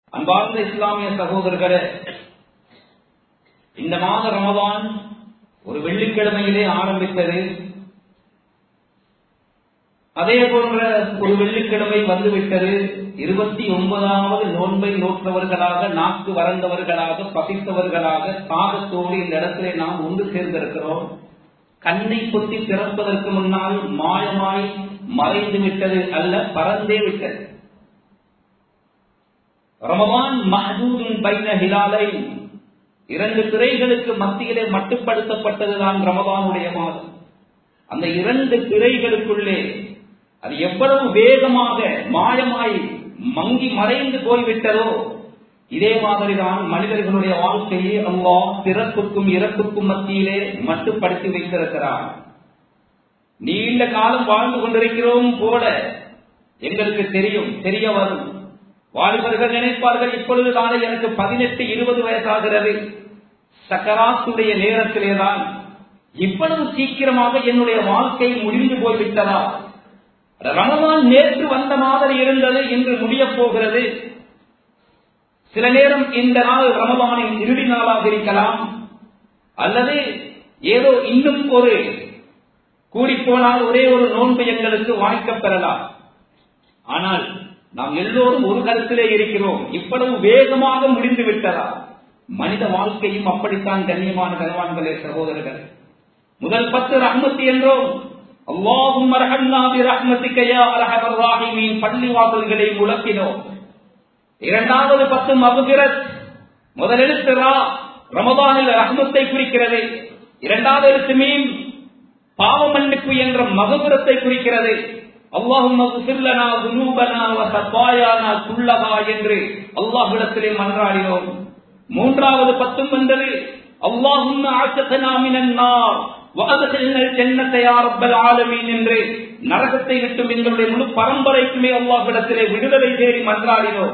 அன்பார்ந்த இஸ்லாமிய சகோதரர்களே, இந்த மாத ரமதான் ஒரு வெள்ளிக்கிழமையிலே ஆரம்பித்தது. அதே போன்ற ஒரு வெள்ளிக்கிழமை வந்துவிட்டது. 29வது நோன்பை நோற்றவர்களாக, நாக்கு வறந்தவர்களாக, பசித்தவர்களாக, தாகத்தோடு இந்த இடத்திலே நாம் ஒன்று சேர்ந்திருக்கிறோம். கண்ணை பொத்தி திறப்பதற்கு முன்னால் மாயமாய் மறைந்து விட்டது அல்ல, பறந்தே விட்டது. ரமதான் மஹ்தூதுன் பைன ஹிலாலைன், 2 திரைகளுக்கு மத்தியிலே மட்டுப்படுத்தப்பட்டதுதான் ரமதானுடைய மாதம். அந்த 2 திரைகளுக்குள்ளே அது எவ்வளவு வேகமாக மாயமாய் மங்கி மறைந்து போய்விட்டதோ, இதே மாதிரிதான் மனிதர்களுடைய வாழ்க்கையை அல்லாஹ் பிறப்புக்கும் இறப்புக்கும் மத்தியிலே மட்டுப்படுத்தி வைத்திருக்கிறார். நீண்ட காலம் வாழ்ந்து கொண்டிருக்கிறோம் போல எங்களுக்கு தெரிய வரும். வாலிபர்கள் நினைப்பார்கள், இப்பொழுது தானே எனக்கு 18-20 வயசாகிறது, சக்கராத்துடைய நேரத்திலேதான் இவ்வளவு சீக்கிரமாக என்னுடைய வாழ்க்கை முடிந்து போய்விட்டதா? ரமதான் நேற்று வந்த மாதிரி இருந்தது, இன்று முடிய போகிறது. சில நேரம் இந்த நாள் ரமதானின் இறுதி நாளாக இருக்கலாம், அல்லது ஏதோ இன்னும் ஒரு கூடிப்போனால் ஒரே ஒரு நோன்பு எங்களுக்கு வாய்க்கப் பெறலாம். ஆனால் நாம் எல்லோரும் ஒரு கருத்திலே இருக்கிறோம், இவ்வளவு வேகமாக முடிந்து விட்டதா? மனித வாழ்க்கையும் அப்படித்தான். கண்ணியமான கனவான்களே, சகோதரர்கள், முதல் 10 ரஹ்மத் என்றோம். அல்லாஹும்ம ரஹம்னா பிரஹ்மதிக யா அர்ஹமர் ராஹிமீன் பள்ளிவாசல்களை முழக்கினோம். இரண்டாவது 10 மக்ஃபிரத். முதல் எழுத்து ரா, ரமதானில் ரஹ்மத்தை குறிக்கிறது. இரண்டாவது எழுத்து மீம், பாவ மன்னிப்பு என்ற மக்ஃபிரத்தை குறிக்கிறது. அல்லாஹும்ம ஃபிர் லனா ذுனூபனா வ ஸபாயானா குல்லஹா என்று அல்லாஹ்விடத்திலே மன்றாடினோம். மூன்றாவது 10 வந்தது, அல்லாஹும்ம அஸகனா மினன் நார் வ அத்கில்னல் ஜன்னத யா ரப்பல் ஆலமீன் என்று நரகத்தை விட்டு எங்களுடைய முழு பரம்பரைக்குமே அல்லாஹ்விடத்திலே விடுதலை தேடி மன்றாடினோம்.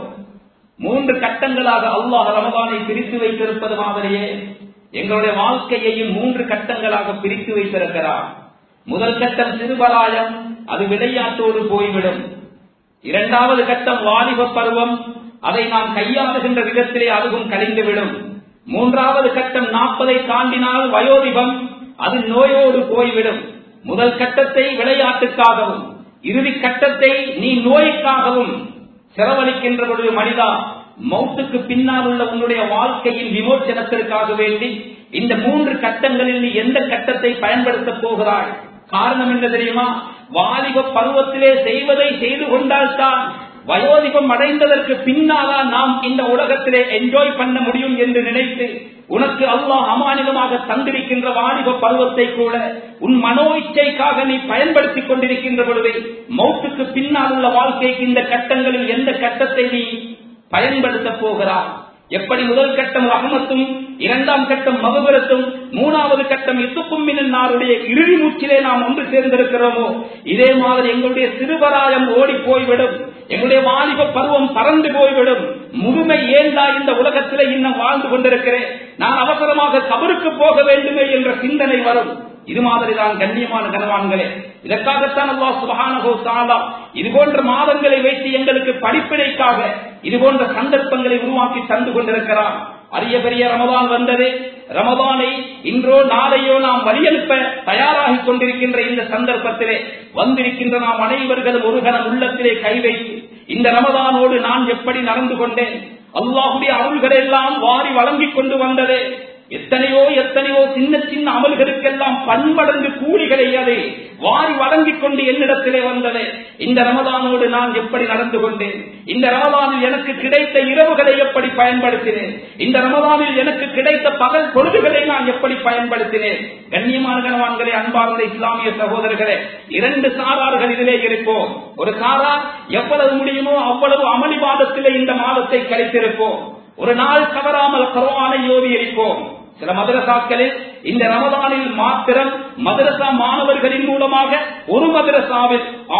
3 கட்டங்களாக அல்லாஹ் ரமதானை பிரித்து வைத்திருப்பது மாதிரியே எங்களுடைய வாழ்க்கையையும் 3 கட்டங்களாக பிரித்து வைத்திருக்கிறார். முதல் கட்டம் சிறுபராயம், அது விளையாட்டோடு போய்விடும். இரண்டாவது கட்டம் வாலிப பருவம், அதை நாம் கையாளுகின்ற விதத்திலே அதுவும் கழிந்துவிடும். மூன்றாவது கட்டம் 40 தாண்டினால் வயோதிபம், அது நோயோடு போய்விடும். முதல் கட்டத்தை விளையாட்டுக்காகவும், இறுதி கட்டத்தை நீ நோய்க்காகவும் செலவழிக்கின்ற பொழுது மனிதா, மௌத்துக்கு பின்னால் உள்ள உன்னுடைய வாழ்க்கையின் விமோச்சனத்திற்காக வேண்டி இந்த 3 கட்டங்களில் நீ எந்த கட்டத்தை பயன்படுத்த போகிறாய்? காரணம் என்ன தெரியுமா? வாலிப பருவத்திலே செய்வதை செய்து கொண்டால்தான் வயோதிபம் அடைந்ததற்கு பின்னாலா நாம் இந்த உலகத்திலே என்ஜாய் பண்ண முடியும் என்று நினைத்து உனக்கு அல்லாஹ் அமானிதமாக தந்திருக்கின்ற வாலிப பருவத்தை கூட உன் மனோ இச்சைக்காக நீ பயன்படுத்திக் கொண்டிருக்கின்ற பொழுது மௌத்துக்கு பின்னால் உள்ள வாழ்க்கைக்கு இந்த கட்டங்களில் எந்த கட்டத்தை நீ பயன்படுத்த போகிறாய்? எப்படி முதல் கட்டம் ரஹ்மத்தும், இரண்டாம் கட்டம் மக்ஃபிரத்தும், மூணாவது கட்டம் இத்துக்கும் மினன் நாருடைய இறுதி மூச்சிலே நாம் ஒன்று சேர்ந்திருக்கிறோமோ, இதே மாதிரி எங்களுடைய சிறுபராயம் ஓடி போய்விடும், எங்களுடைய வாலிப பருவம் பறந்து போய்விடும். முழுமை ஏண்டா இந்த உலகத்திலே இன்னும் வாழ்ந்து கொண்டிருக்கிறேன், நான் அவசரமாக கபருக்கு போக வேண்டுமே என்ற சிந்தனை வரும். இது மாதிரிதான் கண்ணியமான கனவான்களே. இதற்காகத்தான் அல்லாஹ் சுப்ஹானஹு வ தஆலா இது போன்ற மாதங்களை வைத்து எங்களுக்கு படிப்பினைக்காக இது போன்ற சந்தர்ப்பங்களை உருவாக்கி தந்து கொண்டிருக்கிறார். அரிய பெரிய ரமதான் வந்தது. ரமதானை இன்றோ நாளையோ நாம் வழியனுப்ப தயாராகி கொண்டிருக்கின்ற இந்த சந்தர்ப்பத்திலே வந்திருக்கின்ற நாம் அனைவர்களும் ஒரு கணம் உள்ளத்திலே கை வைத்து இந்த ரமதானோடு நான் எப்படி நடந்து கொண்டேன், அல்லாஹ்வுடைய அருள்களை எல்லாம் வாரி வழங்கிக் கொண்டு வந்தது. எத்தனையோ சின்ன சின்ன அமல்களுக்கெல்லாம் பன்மடங்கு கூலிகளை அதை வாரி வழங்கிக் கொண்டு என்னிடத்திலே வந்தது. இந்த ரமதானோடு நான் எப்படி நடந்து கொண்டேன், இந்த ரமதானில் எனக்கு கிடைத்த இரவுகளை எப்படி பயன்படுத்தினேன், இந்த ரமதானில் எனக்கு கிடைத்த பகல் பொழுதுகளை நான் எப்படி பயன்படுத்தினேன். கண்ணியமான கனவான்களே, அன்பார்ந்த இஸ்லாமிய சகோதரர்களே, 2 சாரார்கள் இதிலே இருப்போம். ஒரு சாரார் எவ்வளவு முடியுமோ அவ்வளவு அமளிவாதத்திலே இந்த மாதத்தை கழித்திருப்போம். ஒரு நாள் தவறாமல் குர்ஆனை ஓதி இருப்போம். சில மதரசாக்களில் இந்த ரமதானில் மாத்திரம் மதரசா மாணவர்களின் மூலமாக ஒரு மதரசாவில்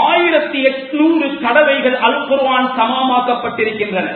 1800 தடவைகள் அல் குர்ஆன் சமாமாக்கப்பட்டிருக்கின்றன.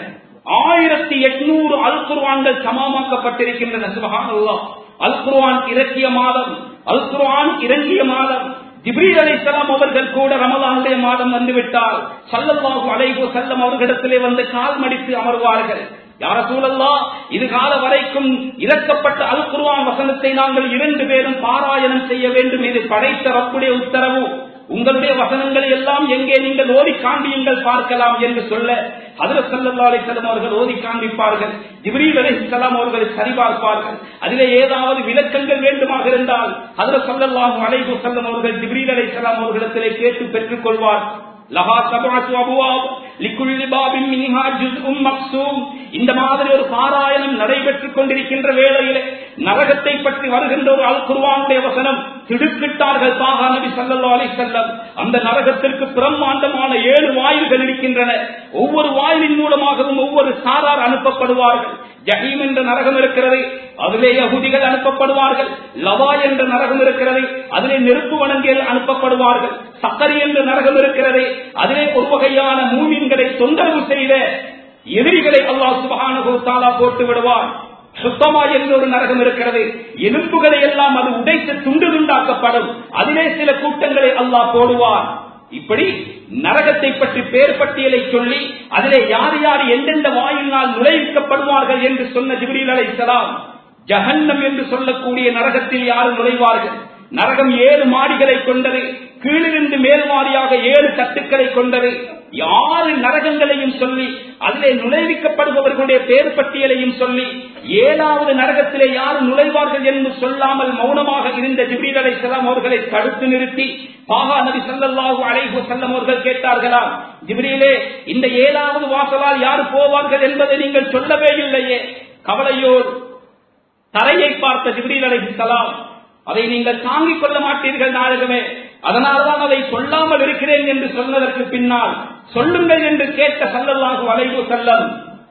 1800 அல் குர்ஆன்கள் சமாமாக்கப்பட்டிருக்கின்றன. சுப்ஹானல்லாஹ். அல் குர்ஆன் இறங்கிய மாதம், அல் குர்ஆன் இறங்கிய மாதம் ஜிப்ரீல் அலைஹிஸ்ஸலாம் அவர்கள் கூட ரமலானுடைய மாதம் வந்துவிட்டால் ஸல்லல்லாஹு அலைஹி வஸல்லம் அவர்களிடத்திலே வந்து கால் மடித்து அமர்வார்கள். யா ரசூலல்லாஹ், இது கால வரைக்கும் இறக்கப்பட்ட அல் குர்ஆன் வசனத்தை நாங்கள் 2 பேரும் பாராயணம் செய்ய வேண்டும். இது படைத்த ரப்புடைய உத்தரவு. உங்களுடைய வசனங்களை எல்லாம் எங்கே நீங்கள் ஓதி காண்பியுங்கள் பார்க்கலாம் என்று சொல்ல ஹஜ்ரத் ஸல்லல்லாஹு அலைஹி வஸல்லம் அவர்கள் ஓதி காண்பிப்பார்கள். ஜிப்ரீல் அலைஹிஸ்ஸலாம் அவர்கள் சரிபார்ப்பார்கள். அதிலே ஏதாவது விளக்கங்கள் வேண்டுமாக இருந்தால் ஹஜ்ரத் ஸல்லல்லாஹு அலைஹி வஸல்லம் அவர்கள் ஜிப்ரீல் அலைஹிஸ்ஸலாம் அவர்களிடத்திலே கேட்டு பெற்றுக் கொள்வார். லஹா சபஅத்து அபுவாப் லிகுல்லி பாபின் மின்ஹா ஜுஸ்உம் மக்ஸூம். இந்த மாதிரி ஒரு பாராயணம் நடைபெற்றுக் கொண்டிருக்கின்ற வேளையிலே நரகத்தை பற்றி வருகின்ற ஒரு அல் குர்ஆனுடைய வசனம் திடுக்கிட்டார்கள் பாகா நபி ஸல்லல்லாஹு அலைஹி வஸல்லம். அந்த நரகத்திற்கு பிரம்மாண்டமான 7 வாயில்கள் இருக்கின்றன. ஒவ்வொரு வாயிலின் மூலமாகவும் ஒவ்வொரு சாரார் அனுப்பப்படுவார்கள். ஜஹீம் என்ற நரகம் இருக்கிறது, அதிலே யஹூதிகள் அனுப்பப்படுவார்கள். லவா என்ற நரகம் இருக்கிறது, அதிலே நெருப்பு வணங்கிகள் அனுப்பப்படுவார்கள். சக்கரி என்ற நரகம் இருக்கிறது, அதிலே ஒரு வகையான மூமின்களை தொந்தரவு செய்த எதிரிகளை அல்லாஹ் சுப்ஹானஹு வ தஆலா போட்டு விடுவார். சுத்தமா என்ற ஒரு நரகம் இருக்கிறது, எலும்புகளை எல்லாம் அது உடைத்து துண்டு துண்டாக்கப்படும். அதிலே சில கூட்டங்களை அல்லாஹ் போடுவார். இப்படி நரகத்தை பற்றி பேர் பட்டியலை சொல்லி அதிலே யார் யார் எந்தெந்த வாயினால் நுழைவிக்கப்படுவார்கள் என்று சொன்ன ஜிப்ரீல் அலைஹிஸ்ஸலாம், ஜஹன்னம் என்று சொல்லக்கூடிய நரகத்தில் யார் நுழைவார்கள்? நரகம் 7 மாடிகளை கொண்டது, கீழிருந்து மேல் மாடியாக 7 தட்டுக்களை கொண்டது. 6 நரகங்களையும் சொல்லி அதிலே நுழைவிக்கப்படுபவர்களுடைய பேர் பட்டியலையும் சொல்லி 7வது நரகத்திலே யார் நுழைவார்கள் என்று சொல்லாமல் மௌனமாக இருந்த ஜிப்ரீல் அலைஹிஸ்ஸலாம் அவர்களை தடுத்து நிறுத்தி பாகா நபி ஸல்லல்லாஹு அலைஹி வஸல்லம் அவர்கள் கேட்டார்களாம், ஜிப்ரீலே, இந்த 7வது வாசலால் யார் போவார்கள் என்பதை நீங்கள் சொல்லவே இல்லையே. கவலையோடு தரையை பார்த்த ஜிப்ரீல் அலைஹிஸ்ஸலாம், அதை நீங்கள் தாங்கிக் கொள்ள மாட்டீர்கள் நாயகமே, அதனால்தான் அதை சொல்லாமல் இருக்கிறேன் என்று சொன்னதற்கு பின்னால் சொல்லுங்கள் என்று கேட்ட ஸல்லல்லாஹு அலைஹி வஸல்லம்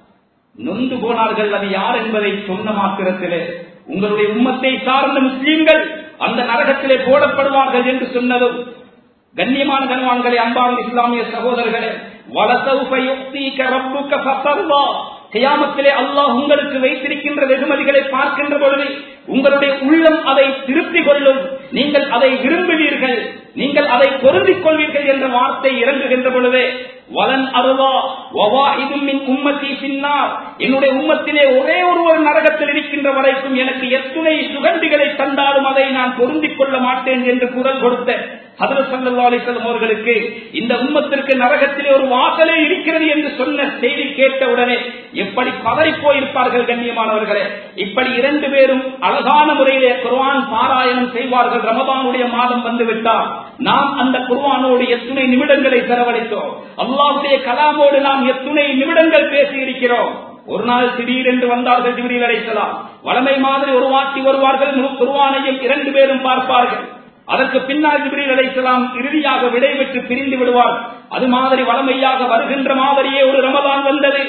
நொந்து போனார்கள். அது யார் என்பதை சொன்ன மாத்திரத்திலே உங்களுடைய உம்மத்தை சார்ந்த முஸ்லிம்கள் அந்த நரகத்திலே போடப்படுவார்கள் என்று சொன்னதும், கண்ணியமான கனவான்களே, அன்பான இஸ்லாமிய சகோதரர்களே, வலசௌஃப யுக்தீக ரப்புக ஃபதர்வா, கியாமத்திலே அல்லாஹ் உங்களுக்கு வைத்திருக்கின்ற வெகுமதிகளை பார்க்கின்ற பொழுது உங்களுடைய உள்ளம் அதை திருப்தி கொள்ளும். நீங்கள் அதை விரும்புவீர்கள், நீங்கள் அதை பொருந்திக் கொள்வீர்கள் என்ற வார்த்தை இறங்குகின்ற பொழுதே வலன் அருவா வவாஹிதும் மின் உம்மத்தி பின்னார், என்னுடைய உம்மத்திலே ஒரே ஒருவர் நரகத்தில் இருக்கின்ற வரைக்கும் எனக்கு எத்துணை சுகந்திகளை தந்தாலும் அதை நான் பொருந்திக் கொள்ள மாட்டேன் என்று குரல் கொடுத்த ஹஜ்ரத் ஸல்லல்லாஹு அலைஹி வஸல்லம் அவர்களுக்கு இந்த உம்மத்திற்கு நரகத்திலே ஒரு வாசலே இருக்கிறது என்று சொன்ன செய்தி கேட்டவுடனே எப்படி பதறி போயிருப்பார்கள் கண்ணியமானவர்களே. இப்படி 2 பேரும் அழகான முறையிலே குர்ஆன் பாராயணம் செய்வார்கள். ரமதானுடைய மாதம் வந்துவிட்டால் நாம் அந்த குர்ஆனோடு எத்துணை நிமிடங்களை செலவழித்தோம், அல்லாஹ்வுடைய கலாமோடு நாம் எத்துணை நிமிடங்கள் பேசி இருக்கிறோம். ஒரு நாள் திடீரென்று வந்தார்கள் ஜிப்ரீல் அலைஹிஸ்ஸலாம். வளமை மாதிரி ஒரு வாட்டி வருவார்கள், குர்ஆனையும் 2 பேரும் பார்ப்பார்கள். அதற்கு பின்னால் ஜிப்ரீல் அலைஹிஸ்ஸலாம் இறுதியாக விடைபெற்று பிரிந்து விடுவார். அது மாதிரி வளமையாக வருகின்ற மாதிரியே ஒரு ரமலான் வந்தது,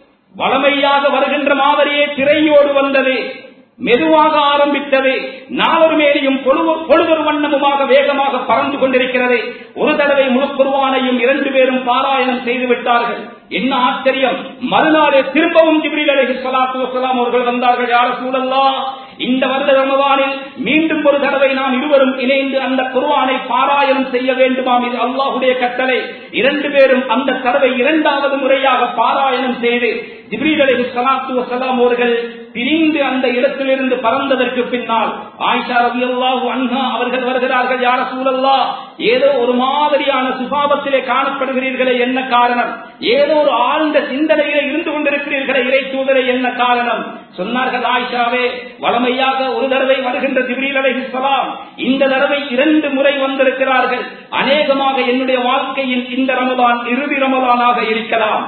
வளமையாக வருகின்ற மாதிரியே திரையோடு வந்தது, மெதுவாக ஆரம்பித்தது, நாளொரு மேலையும் பொழுதொரு வண்ணமுமாக வேகமாக பறந்து கொண்டிருக்கிறது. ஒரு தடவை முழு குர்ஆனையும் 2 பேரும் பாராயணம் செய்து விட்டார்கள். என்ன ஆச்சரியம், மறுநாளே திரும்பவும் ஜிப்ரீல் அலைஹிஸ்ஸலாத்து வஸ்ஸலாம் அவர்கள் வந்தார்கள். யா ரசூலல்லாஹ், இந்த வருட ரமலானில் மீண்டும் ஒரு தடவை நாம் இருவரும் இணைந்து அந்த குர்ஆனை பாராயணம் செய்ய வேண்டுமாம், இது அல்லாஹ்வுடைய கட்டளை. 2 பேரும் அந்த தடவை 2வது முறையாக பாராயணம் செய்து ஜிப்ரீல் அலைஹிஸ்ஸலாத்து வஸ்ஸலாம் அவர்கள் பிரிந்து அந்த இடத்திலிருந்து பறந்ததற்கு பின்னால் ஆயிஷா ரலியல்லாஹு அன்ஹா அவர்கள் வருகிறார்கள். யா ரசூலல்லாஹ், ஏதோ ஒரு மாதிரியான சுபாவத்திலே காணப்படுகிறீர்களே, என்ன காரணம்? ஏதோ ஒரு ஆழ்ந்த சிந்தனையிலே இருந்து கொண்டிருக்கிறீர்களே இறை தூதரே, என்ன காரணம்? சொன்னார்கள், ஆயிஷாவே, வளமையாக ஒரு தடவை வருகின்ற ஜிப்ரீல் அலைஹிஸ்ஸலாம் இந்த தடவை 2 முறை வந்திருக்கிறார்கள். அநேகமாக என்னுடைய வாழ்க்கையில் இந்த ரமலான் இறுதி ரமலானாக இருக்கலாம்.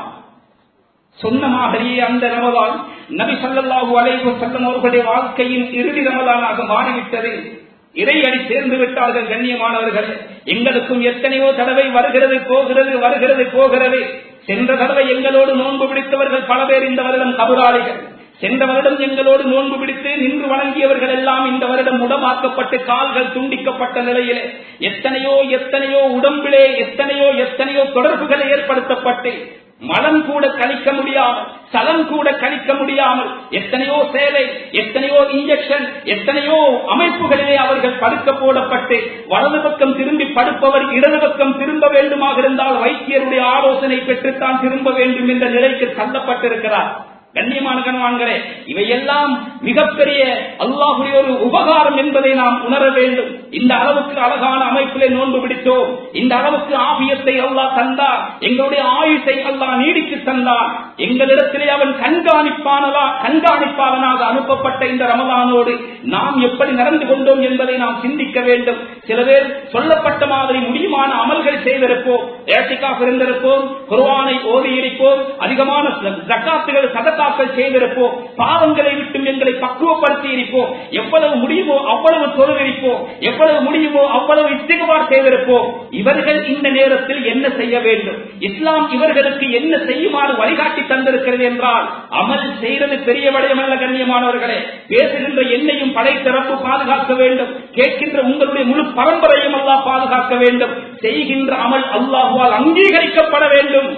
சொன்ன மாதிரியே அந்த ரமலான் நபி ஸல்லல்லாஹு அலைஹி வஸல்லம் அவர்களுடைய வாழ்க்கையின் இறுதி ரமலானாக மாறிவிட்டது. இறையடி சேர்ந்து விட்டார்கள். கண்ணியமானவர்கள், எங்களுக்கும் எத்தனையோ தடவை வருகிறது போகிறது, வருகிறது போகிறது. சென்ற தடவை எங்களோடு நோன்பு பிடித்தவர்கள் பல பேர் இந்த வருடம் கபராளிகள். சென்ற வருடம் எங்களோடு நோன்பு பிடித்து நின்று வணங்கியவர்கள் எல்லாம் இந்த வருடம் உடமாக்கப்பட்டு கால்கள் துண்டிக்கப்பட்ட நிலையிலே எத்தனையோ எத்தனையோ உடம்பிலே எத்தனையோ எத்தனையோ தொடர்புகளை ஏற்படுத்தப்பட்டு மலம் கூட கழிக்க முடியாமல், சலம் கூட கழிக்க முடியாமல் எத்தனையோ சேவை, எத்தனையோ இன்ஜெக்ஷன், எத்தனையோ அமைப்புகளிலே அவர்கள் படுக்க போடப்பட்டு வலது பக்கம் திரும்பி படுப்பவர் இடது பக்கம் திரும்ப வேண்டுமாக இருந்தால் வைத்தியருடைய ஆலோசனை பெற்றுத்தான் திரும்ப வேண்டும் என்ற நிலைக்கு தள்ளப்பட்டிருக்கிறார். கண்ணியமான கணவான்களே, இவையெல்லாம் மிகப்பெரிய அல்லாஹ்வுடைய ஒரு உபகாரம் என்பதை நாம் உணர வேண்டும். இந்த அளவுக்கு அழகான அமைப்பிலே நோன்பு பிடித்தோம், இந்த அளவுக்கு ஆபியத்தை அல்லாஹ் தந்தார், எங்களுடைய ஆயுசை அல்லாஹ் நீடித்து தந்தார். எங்களிடத்திலே அவன் கண்காணிப்பாளனாக அனுப்பப்பட்ட இந்த ரமலானோடு நாம் எப்படி நடந்து கொண்டோம் என்பதை நாம் சிந்திக்க வேண்டும். சில பேர் சொல்லப்பட்ட மாதிரி முடியுமான அமல்கள் செய்திருப்போம், ஏத்திகாஃப் இருந்திருப்போம், குர்ஆனை ஓதி இருப்போம், அதிகமான ஜக்காத்துகள் சதகாக்கள் செய்திருப்போம், பாவங்களை விட்டு எங்களை பக்குவப்படுத்தி இருப்போம், எவ்வளவு முடியுமோ அவ்வளவு தொழுவிப்போம், எவ்வளவு முடியுமோ அவ்வளவு இஸ்திக்பார் செய்திருப்போம். இவர்கள் இந்த நேரத்தில் என்ன செய்ய வேண்டும், இஸ்லாம் இவர்களுக்கு என்ன செய்யுமாறு வழிகாட்டி தந்திருக்கிறது என்றால், அமல் செய்வது பெரிய விடயமல்ல கண்ணியமானவர்களே. பேசுகின்ற என்னையும் படைத்த ரப்பு பாதுகாக்க வேண்டும், கேட்கின்ற உங்களுடைய முழு பரம்பரையும் அல்லாஹ் பாதுகாக்க வேண்டும், செய்கின்ற அமல் அல்லாஹ்வால் அங்கீகரிக்கப்பட வேண்டும்.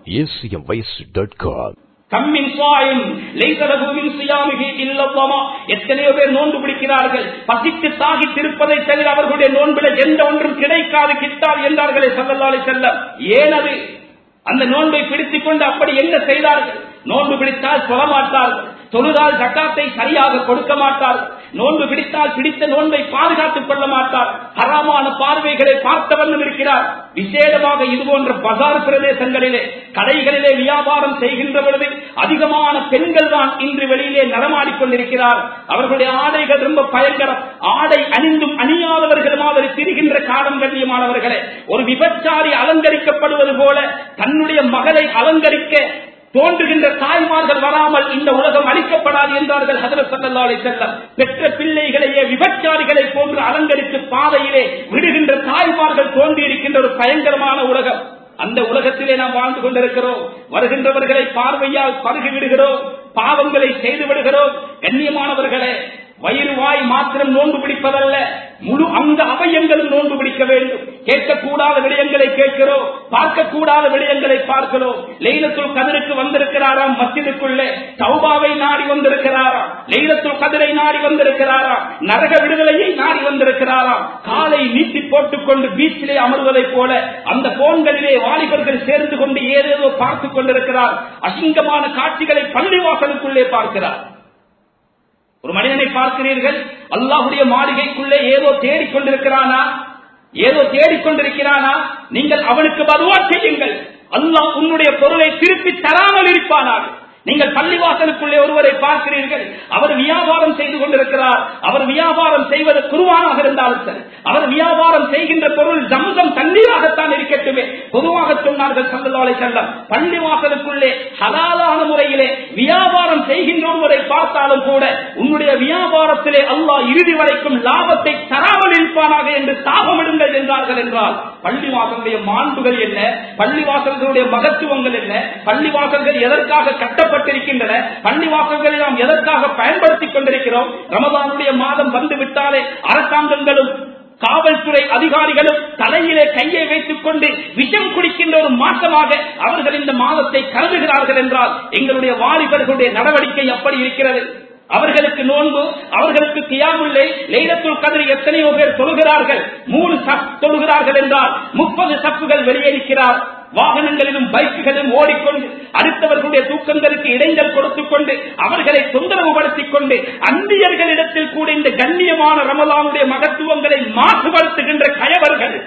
எத்தனையோ பேர் நோன்பு பிடிக்கிறார்கள், பசித்து தாகி திருப்பதை தவிர அவர்களுடைய நோன்பில எந்த ஒன்றும் கிடைக்காது கிட்டாது என்றார்களே ஸல்லல்லாஹு அலைஹி வஸல்லம். ஏனது அந்த நோன்பை பிடித்துக் கொண்டு அப்படி என்ன செய்தார்கள்? நோன்பு பிடித்தால் சொல்ல மாட்டார்கள், தொழுதால் ஜக்காத்தை சரியாக கொடுக்க மாட்டார்கள், நோன்பு பிடித்தால் பிடித்த நோன்பை பாதுகாத்துக் கொள்ள மாட்டார், ஹராமான பார்வைகளை பார்த்த வண்ணம் இருக்கிறார். விசேடமாக இதுபோன்ற பஜார் பிரதேசங்களிலே கடைகளிலே வியாபாரம் செய்கின்ற பொழுது அதிகமான பெண்கள் தான் இன்று வெளியிலே நடமாடிக்கொண்டிருக்கிறார். அவர்களுடைய ஆடைகள் ரொம்ப பயங்கரம், ஆடை அணிந்தும் அணியாதவர்கள் மாதிரி திரிகின்ற காலம் கண்ணியமானவர்களே. ஒரு விபச்சாரி அலங்கரிக்கப்படுவது போல தன்னுடைய மகளை அலங்கரிக்க தோன்றுகின்ற தாய்மார்கள் வராமல் இந்த உலகம் அளிக்கப்படாது என்றார்கள் ஹஜ்ரத் ஸல்லல்லாஹு அலைஹி வஸல்லம். பெற்ற பிள்ளைகளையே விபச்சாரிகளை போன்று அலங்கரித்து பாதையிலே விடுகின்ற தாய்மார்கள் தோன்றியிருக்கின்ற ஒரு பயங்கரமான உலகம். அந்த உலகத்திலே நாம் வாழ்ந்து கொண்டிருக்கிறோம். வருகின்றவர்களை பார்வையால் பருகி விடுகிறோம், பாவங்களை செய்து விடுகிறோம். கண்ணியமானவர்களே, வயிறு வாய் மாத்திரம் நோன்பு பிடிப்பதல்ல, முழு அந்த அவயங்களும் நோன்பு பிடிக்க வேண்டும். கேட்கக்கூடாத விடயங்களை கேட்கிறோம், பார்க்கக்கூடாத விடயங்களை பார்க்கிறோம். லைலத்துல் கத்ருக்கு வந்திருக்கிறாராம், மஸ்ஜிதுக்குள்ளே தௌபாவை நாடி வந்திருக்கிறாராம், லைலத்துல் கத்ரை நாடி வந்திருக்கிறாராம், நரக விடுதலையை நாடி வந்திருக்கிறாராம். காலை நீட்டி போட்டுக் கொண்டு பீச்சிலே அமர்வதைப் போல அந்த போன்களிலே வாலிபர்கள் சேர்ந்து கொண்டு ஏதேதோ பார்த்துக் கொண்டிருக்கிறார். அசிங்கமான காட்சிகளை பள்ளிவாசலுக்குள்ளே பார்க்கிறார். ஒரு மனிதனை பார்க்கிறீர்கள், அல்லாஹ்வுடைய மாளிகைக்குள்ளே ஏதோ தேடிக்கொண்டிருக்கிறானா, ஏதோ தேடிக்கொண்டிருக்கிறானா, நீங்கள் அவனுக்கு பதுவா செய்யுங்கள், அல்லாஹ் உன்னுடைய பொருளை திருப்பி தராமல் இருப்பானாக. நீங்கள் பள்ளிவாசலுக்குள்ளே ஒருவரை பார்க்கிறீர்கள், அவர் வியாபாரம் செய்து கொண்டிருக்கிறார். அவர் வியாபாரம் செய்வது குர்ஆனாக இருந்தாலும் சரி, அவர் வியாபாரம் செய்கின்ற பொருள் ஜம்சம் தண்ணீராகத்தான் இருக்கட்டுமே. பொதுவாக சொன்னார்கள் ஸல்லல்லாஹு அலைஹி வஸல்லம், பள்ளிவாசலுக்குள்ளே ஹலாலான முறையிலே வியாபாரம் செய்கின்ற ஒருவரை பார்த்தாலும் கூட உன்னுடைய வியாபாரத்திலே அல்லாஹ் இறுதி வரைக்கும் லாபத்தை தராமல் இருப்பானாக என்று சாபமிடுங்கள் என்றார்கள். என்றால் பள்ளிவாசலுடைய மாண்புகள் என்ன, பள்ளிவாசல்களுடைய மகத்துவங்கள் என்ன, பள்ளிவாசல்கள் எதற்காக கட்டப்பட்டிருக்கின்றன, பள்ளிவாசல்களை நாம் எதற்காக பயன்படுத்திக் கொண்டிருக்கிறோம். ரமதானுடைய மாதம் வந்து விட்டாலே அரசாங்கங்களும் காவல்துறை அதிகாரிகளும் தலையிலே கையை வைத்துக் கொண்டு விஷம் குடிக்கின்ற ஒரு மாசமாக அவர்கள் இந்த மாதத்தை கருதுகிறார்கள் என்றால் எங்களுடைய வாலிபர்களுடைய நடவடிக்கை அப்படி இருக்கிறது. அவர்களுக்கு நோன்பு, அவர்களுக்கு கியாமுல் லைல், லைலத்துல் கத்ர் எத்தனையோ பேர் தொழுகிறார்கள். 3 சஃப் தொழுகிறார்கள் என்றால் 30 சஃப்புகள் வெளியேறிக்கிறார். வாகனங்களிலும் பைக்குகளிலும் ஓடிக்கொண்டு அடுத்தவர்களுடைய தூக்கங்களுக்கு இடைஞ்சல் கொடுத்துக் கொண்டு அவர்களை தொந்தரவுபடுத்திக் கொண்டு அந்நியர்களிடத்தில் கூட இந்த கண்ணியமான ரமலானுடைய மகத்துவங்களை மாசுபடுத்துகின்ற கயவர்கள்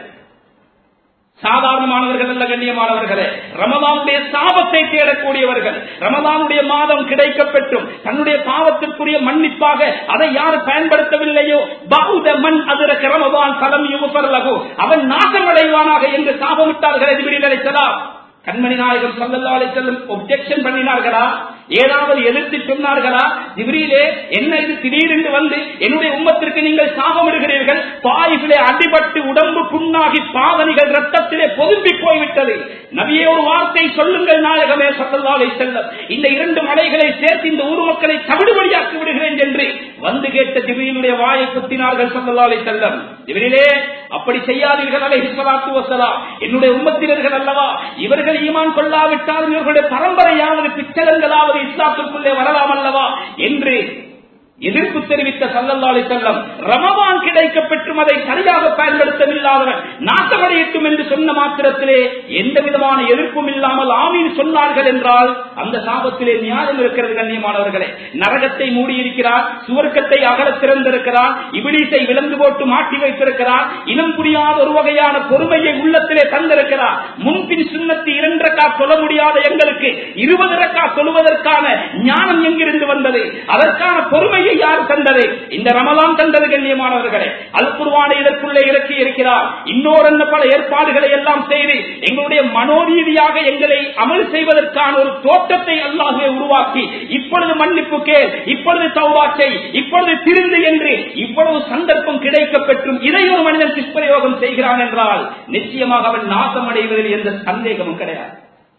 சாதாரணமானவர்கள் அல்ல கண்ணியமானவர்களே. ரமலானுடைய சாபத்தை தேடக்கூடியவர்கள். ரமலானுடைய மாதம் கிடைக்கப்பெற்றும் தன்னுடைய பாவத்திற்குரிய மன்னிப்பாக அதை யார் பயன்படுத்தவில்லையோ பௌத மன் அதற்கு ரமலான் கலம் யுஃபர்லகு, அவன் நாசமடைவானாக என்று சாபமிட்டார்கள் ஜிப்ரீல் அலைஹிஸ்ஸலாம். கண்மணி நாயகம் ஸல்லல்லாஹு அலைஹி வஸல்லம் ஒப்ஜெக்ஷன் பண்ணினார்களா? ஏதாவது எதிர்த்து சொன்னார்களா? ஜிப்ரீலே, என்ன இது திடீரென்று வந்து என்னுடைய உம்மத்திற்கு நீங்கள் சாபமிடுகிறீர்கள், தாயிஃபிலே அடிபட்டு உடம்பு புண்ணாகி பாதணிகள் ரத்தத்திலே பொதும்பி போய்விட்டது, நபியே ஒரு வார்த்தை சொல்லுங்கள் நாயகமே ஸல்லல்லாஹு அலைஹி வஸல்லம், இந்த 2 மலைகளை சேர்த்து இந்த ஊர் மக்களை தவிடுபடியாக்கி விடுகிறேன் என்று வந்து கேட்ட ஜிப்ரீலுடைய வாயை குத்தினார்கள் ஸல்லல்லாஹு அலைஹி வஸல்லம். ஜிப்ரீலே, அப்படி செய்யாதீர்கள் அலைஹிஸ்ஸலாத்து வஸ்ஸலாம், என்னுடைய உம்மத்தினர்கள் அல்லவா, இவர்கள் ஈமான் கொள்ளாவிட்டால் இவர்களுடைய பரம்பரையாவது பிச்சலங்களாவது இஸ்லாத்திற்குள்ளே வரலாம் அல்லவா என்று எதிர்ப்பு தெரிவித்த ஸல்லல்லாஹு அலைஹி வஸல்லம், ரமதான் கிடைக்க பெற்றும் அதை சரியாக பயன்படுத்தவில்லாதவன் நாசமடையட்டும் என்று சொன்ன மாத்திரத்திலே எந்த விதமான எதிர்ப்பும் இல்லாமல் ஆமீன் சொன்னார்கள் என்றால் அந்த சாபத்திலே நியாயம் இருக்கிறது. கண்ணியமானவர்களே, நரகத்தை மூடியிருக்கிறார், சுவர்க்கத்தை அகல திறந்திருக்கிறார், இபிலீசை விலங்கு போட்டு மாட்டி வைத்திருக்கிறார், இனம் புரியாத ஒரு வகையான பொறுமையை உள்ளத்திலே தந்திருக்கிறார். முன்பின் சுன்னத்தி 2 ரக்காத் சொல்ல முடியாத எங்களுக்கு 20 ரக்காத் சொல்வதற்கான ஞானம் எங்கிருந்து வந்தது? அதற்கான பொறுமையை யார் தந்தது? இந்த ரமலான் தந்தது. கண்ணியமானவர்களே, அல் குர்ஆனை இதற்குள்ளே இறக்கி இருக்கிறார். இன்னொரு பல ஏற்பாடுகளை எல்லாம் செய்து எங்களுடைய மனோரீதியாக எங்களை அமல் செய்வதற்கான ஒரு தோற்றத்தை அல்லாஹ்வே உருவாக்கி, இப்பொழுது மன்னிப்பு கேள், இப்பொழுது தௌபா செய், இப்பொழுது திருந்து என்று இவ்வளவு சந்தர்ப்பம் கிடைக்க பெற்றும் இதை ஒரு மனிதன் துஷ்பிரயோகம் செய்கிறான் என்றால் நிச்சயமாக அவன் நாசமடைவதில் எந்த சந்தேகமும் கிடையாது.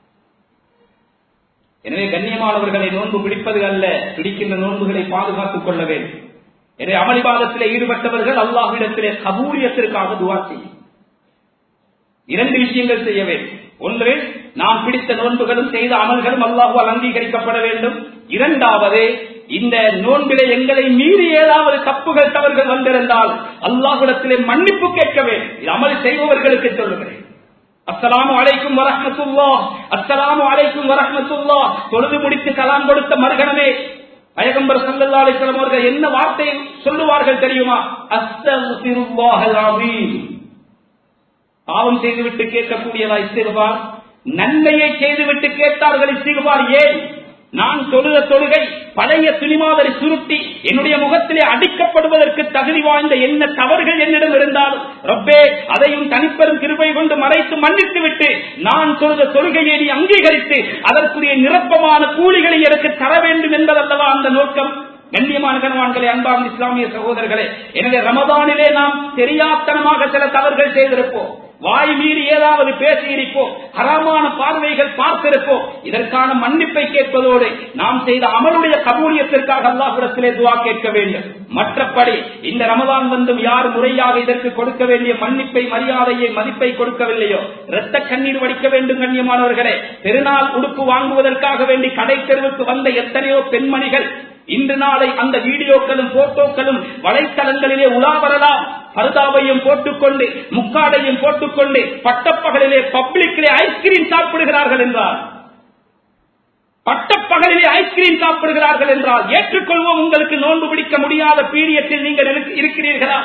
எனவே கண்ணியமானவர்களை, நோன்பு பிடிப்பது அல்ல, பிடிக்கின்ற நோன்புகளை பாதுகாத்துக் கொள்ள வேண்டும். எனவே அமளிபாதத்திலே ஈடுபட்டவர்கள் அல்லாஹ்விடத்திலே கபூலியத்திற்காக துஆ செய்யும். 2 விஷயங்கள் செய்ய வேண்டும். ஒன்று, நாம் பிடித்த நோன்புகளும் செய்த அமல்களும் அல்லாஹ்வால் அங்கீகரிக்கப்பட வேண்டும். இரண்டாவது, இந்த நோன்பிலே எங்களை மீறி ஏதாவது தப்புகள் தவறுகள் வந்திருந்தால் அல்லாஹ்விடத்திலே மன்னிப்பு கேட்க வேண்டும். இது அமல் செய்பவர்களுக்கு சொல்லுகிறேன். அஸ்ஸலாமு அலைக்கும் வரஹ்மத்துல்லாஹ், அஸ்ஸலாமு அலைக்கும் வரஹ்மத்துல்லாஹ் தொழுது முடித்து கலாம் கொடுத்த மறுகணமே பைகம்பர் ஸல்லல்லாஹு அலைஹி வஸல்லம் அவர்கள் என்ன வார்த்தை சொல்லுவார்கள் தெரியுமா? அஸ்தக்ஃபிருல்லாஹல் அஸீம். பாவம் செய்துவிட்டு கேட்கக்கூடியதா இஸ்திக்பார்? நன்மையை செய்துவிட்டு கேட்டார்கள் இஸ்திக்பார். ஏன்? நான் தொழுத தொழுகை பழைய துணிமாதரை சுருட்டி என்னுடைய முகத்திலே அடிக்கப்படுவதற்கு தகுதி வாய்ந்த என்ன தவறுகள் என்னிடம் இருந்தாலும் ரப்பே அதையும் தனிப்பெரும் கிருபை கொண்டு மறைத்து மன்னித்து விட்டு நான் தொழுத தொழுகையை நீ அங்கீகரித்து அதற்குரிய நிரப்பமான கூலிகளை எனக்கு தர வேண்டும் என்பதல்லவா அந்த நோக்கம். கண்ணியமான கணவான்களே, அன்பார்ந்த இஸ்லாமிய சகோதரர்களே, எனவே ரமதானிலே நாம் தெரியாத்தனமாக சில தவறுகள் செய்திருப்போம், வாய் மீறி ஏதாவது பேசியிருப்போம், ஹராமான பார்வைகள் பார்த்திருப்போம். இதற்கான மன்னிப்பை கேட்பதோடு நாம் செய்த அமலுடைய கபூலியத்திற்காக அல்லாஹ்விடத்திலே துஆ கேட்க வேண்டும். மற்றபடி இந்த ரமதான் வந்தும் யார் முறையாக இதற்கு கொடுக்க வேண்டிய மன்னிப்பை, மரியாதையை, மதிப்பை கொடுக்கவில்லையோ இரத்த கண்ணீர் வடிக்க வேண்டும். கண்ணியமானவர்களே, பெருநாள் உடுப்பு வாங்குவதற்காக வேண்டி கடை தெருவுக்கு வந்த எத்தனையோ பெண்மணிகள் இன்று நாளை அந்த வீடியோக்களும் போட்டோக்களும் வலைத்தளங்களிலே உலா வரலாம். பர்தாவையும் போட்டுக்கொண்டு முக்காடையும் போட்டுக்கொண்டு பட்டப்பகலிலே பப்ளிக்கிலே ஐஸ்கிரீம் சாப்பிடுகிறார்கள் என்றால், பட்டப்பகலிலே ஐஸ்கிரீம் சாப்பிடுகிறார்கள் என்றால் ஏற்றுக்கொள்வோம். உங்களுக்கு நோன்பு பிடிக்க முடியாத பீரியத்தில் நீங்கள் இருக்கிறீர்களா?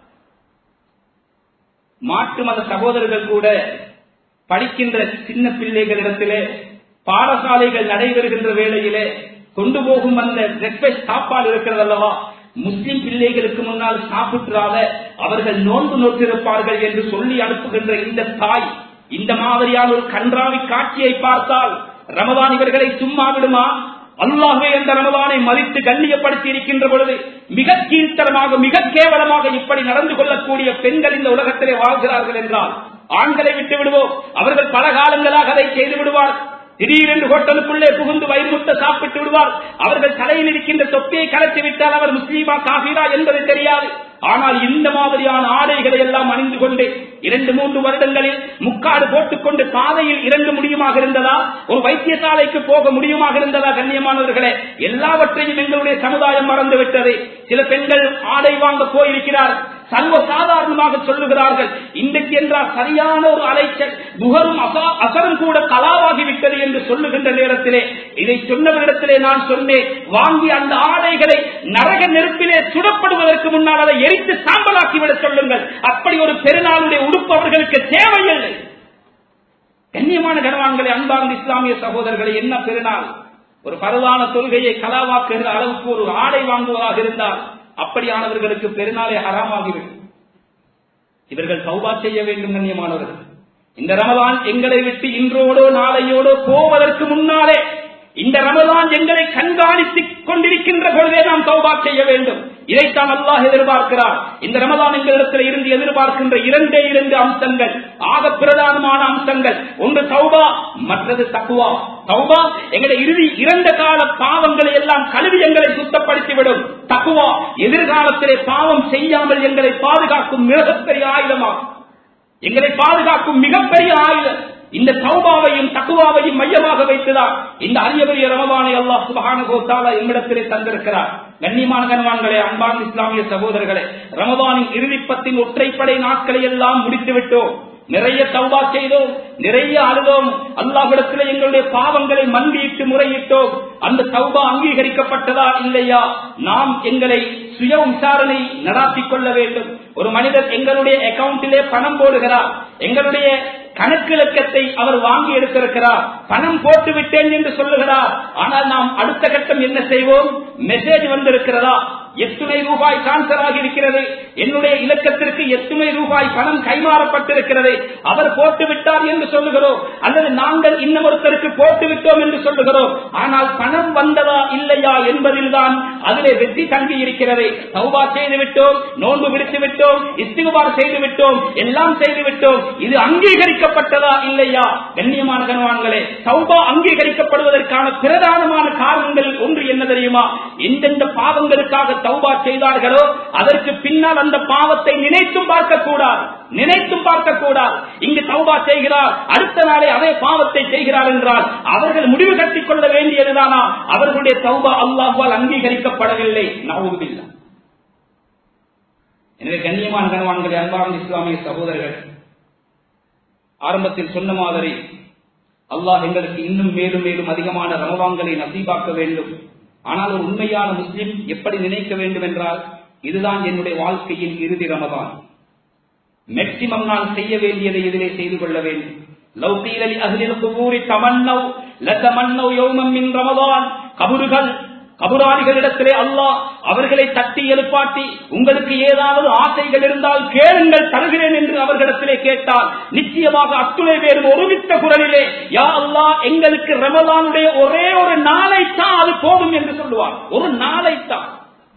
மாற்று மத சகோதரர்கள் கூட படிக்கின்ற சின்ன பிள்ளைகளிடத்திலே பாடசாலைகள் நடைபெறுகின்ற வேளையிலே கொண்டு போகும் அந்த பிரேக்ஃபாஸ்ட் சாப்பாடு இருக்கிறது அல்லவா, முஸ்லிம் பிள்ளைகளுக்கு முன்னால் சாப்பிட்டாத அவர்கள் நோன்பு நோற்றிருப்பார்கள் என்று சொல்லி அனுப்புகின்ற இந்த தாய் இந்த மாதிரியான ஒரு கன்றாவி காட்சியை பார்த்தால் ரமதான் இவர்களை சும்மா விடுமா? அல்லாஹ்வே அந்த ரமதானை மதித்து கண்ணியப்படுத்தி இருக்கின்ற பொழுது மிக கீழ்த்தரமாக, மிக கேவலமாக இப்படி நடந்து கொள்ளக்கூடிய பெண்கள் இந்த உலகத்திலே வாழ்கிறார்கள் என்றால் ஆண்களை விட்டு விடுவோம். அவர்கள் பல காலங்களாக அதை செய்து விடுவார். திடீரென்று ஹோட்டலுக்குள்ளே புகுந்து வயிறுமுட்ட சாப்பிட்டு விடுவார். அவர்கள் தலையில் இருக்கின்ற தொப்பியை கலத்தி விட்டால் அவர் முஸ்லீமா காஃபிரா என்பது தெரியாது. ஆனால் இந்த மாதிரியான ஆடைகளை எல்லாம் அணிந்து கொண்டு 2-3 வருடங்களில் முக்காடு போட்டுக்கொண்டு பாதையில் இறங்க முடியுமாக இருந்ததா? ஒரு வைத்தியசாலைக்கு போக முடியுமாக இருந்ததா? கண்ணியமானவர்களே, எல்லாவற்றையும் எங்களுடைய சமுதாயம் மறந்துவிட்டது. சில பெண்கள் ஆடை வாங்க போயிருக்கிறார், சர்வ சாதாரணமாக சொல்லுகிறார்கள் இன்றைக்கு என்றால் சரியான ஒரு அலைச்சல், புகரும் அசரும் கூட கலாவாகிவிட்டது என்று சொல்லுகின்ற நேரத்திலே இதை சொன்னவரிடத்திலே நான் சொன்னேன், வாங்கி அந்த ஆடைகளை நரக நெருப்பிலே சுடப்படுவதற்கு முன்னால் அதை எரித்து சாம்பலாக்கிவிட சொல்லுங்கள். அப்படி ஒரு பெருநாளுடைய உடுப்பு அவர்களுக்கு தேவையில்லை. கண்ணியமான கணவான்களை, அன்பார்ந்த இஸ்லாமிய சகோதரர்களை, என்ன பெருநாள்? ஒரு பரவான தொழுகையை கலாவாக்குகிற அளவுக்கு ஒரு ஆடை வாங்குவதாக இருந்தால் அப்படியானவர்களுக்கு பெருநாளை ஹராமாகிவிடும். இவர்கள் தௌபா செய்ய வேண்டும். கண்ணியமானவர்கள், இந்த ரமலான் எங்களை விட்டு இன்றோடோ நாளையோடோ போவதற்கு முன்னாலே இந்த ரமலான் எங்களை கண்காணித்துக் கொண்டிருக்கின்ற பொழுதே நாம் தௌபா செய்ய வேண்டும். இதைத்தான் அல்லாஹ் எதிர்பார்க்கிறார். இந்த ரமலான் எங்களிடத்தில் இருந்து எதிர்பார்க்கின்ற இரண்டு அம்சங்கள், ஆக பிரதானமான அம்சங்கள். ஒன்று தௌபா, மற்றது தக்வா. தௌபா எங்களை இறுதி இறந்த கால பாவங்களை எல்லாம் கழுவி எங்களை சுத்தப்படுத்திவிடும். தக்வா எதிர்காலத்திலே பாவம் செய்யாமல் எங்களை பாதுகாக்கும் மிகப்பெரிய ஆயுதமாகும். எங்களை பாதுகாக்கும் மிகப்பெரிய ஆயுதம். இந்த தௌபாவையும் தக்வாவையும் மையமாக வைத்துதான் இந்த அரியபெரிய ரமலானை அல்லாஹ் சுப்ஹானஹு வ தஆலா எம்மிடத்திலே தந்திருக்கிறார். கண்ணியமான கண்வான்களே, அன்பான இஸ்லாமிய சகோதரர்களே, ரமலானின் இறுதிப்பத்தின் ஒற்றைப்படை நாட்களை எல்லாம் முடித்துவிட்டோம். நிறைய தௌபா செய்தோம், நிறைய அழுதோம், அல்லாஹ்விடத்திலே எங்களுடைய பாவங்களை மன்னிட்டு முறையிட்டோம். அந்த தௌபா அங்கீகரிக்கப்பட்டதா இல்லையா, நாம் எங்களை சுய விசாரணை நடாத்திக் கொள்ள வேண்டும். ஒரு மனிதர் எங்களுடைய அக்கவுண்டிலே பணம் போடுகிறார், எங்களுடைய கணக்கிலக்கத்தை அவர் வாங்கி எடுத்திருக்கிறார், பணம் போட்டு விட்டேன் என்று சொல்லுகிறார். ஆனால் நாம் அடுத்த கட்டம் என்ன செய்வோம்? மெசேஜ் வந்திருக்கிறதா, எத்தனை ரூபாய் டிரான்ஸ்பர் ஆகி இருக்கிறது, என்னுடைய இலக்கத்திற்கு எத்தனை ரூபாய் பணம் கைமாறப்பட்டிருக்கிறது, அவர் போட்டு விட்டார் என்று சொல்லுகிறோம், அல்லது நாங்கள் இன்னொருத்தருக்கு போட்டு விட்டோம் என்று சொல்லுகிறோம். ஆனால் பணம் வந்ததா இல்லையா என்பதில் தான் அதிலே வெற்றி தங்கி இருக்கிறது. தௌபா செய்து விட்டோம், நோன்பு விடுத்து விட்டோம், இஸ்திக்பார் செய்து விட்டோம், எல்லாம் செய்து விட்டோம், இது அங்கீகரிக்கப்பட்டதா இல்லையா? கண்ணியமான கண்வான்களே, தௌபா அங்கீகரிக்கப்படுவதற்கான பிரதானமான காரணங்கள் ஒன்று என்ன தெரியுமா? எந்தெந்த பாவங்களுக்காக தௌபா செய்தார்களோ அதற்கு பின்னால் அந்த பாவத்தை நினைத்தும் பார்க்க கூடாது. இங்கு தௌபா செய்கிறார், அடுத்த நாளே அதே பாவத்தை செய்கிறார் என்றால் அவர்கள் முடிவு கட்டிக் கொள்ள வேண்டியதுதானா அவர்களுடைய தௌபா அல்லாஹ்வால் அங்கீகரிக்கப்படவில்லை? நஊது பில்லாஹ். எனவே கண்ணியமான கண்வான்களே, அன்பார்ந்த இஸ்லாமிய சகோதரர்கள், ஆரம்பத்தில் சொன்ன மாதிரி அல்லாஹ் எங்களுக்கு இன்னும் மேலும் மேலும் அதிகமான ரமலான்களை நசீபாக்க வேண்டும். ஆனால் ஒரு உண்மையான முஸ்லிம் எப்படி நினைக்க வேண்டும் என்றால், இதுதான் என்னுடைய வாழ்க்கையின் இறுதி ரமலான், மேக்சிமம் நான் செய்ய வேண்டியதை இதிலே செய்து கொள்ள வேண்டும். லவ் கீல லி அஹ்லில் குபூரி தமன்னவ் லதமன்னவ் யௌமன் மின் ரமலான். கபுராளிகளிடத்திலே அல்லாஹ் அவர்களை தட்டி எழுப்பாட்டி, உங்களுக்கு ஏதாவது ஆசைகள் இருந்தால் கேளுங்கள், தருகிறேன் என்று அவர்களிடத்திலே கேட்டால் நிச்சயமாக அத்துணை பேரும் ஒருமித்த குரலிலே, யா அல்லாஹ் எங்களுக்கு ரமலானுடைய ஒரே ஒரு நாளைத்தான் அது போதும் என்று சொல்லுவார். ஒரு நாளைத்தான்.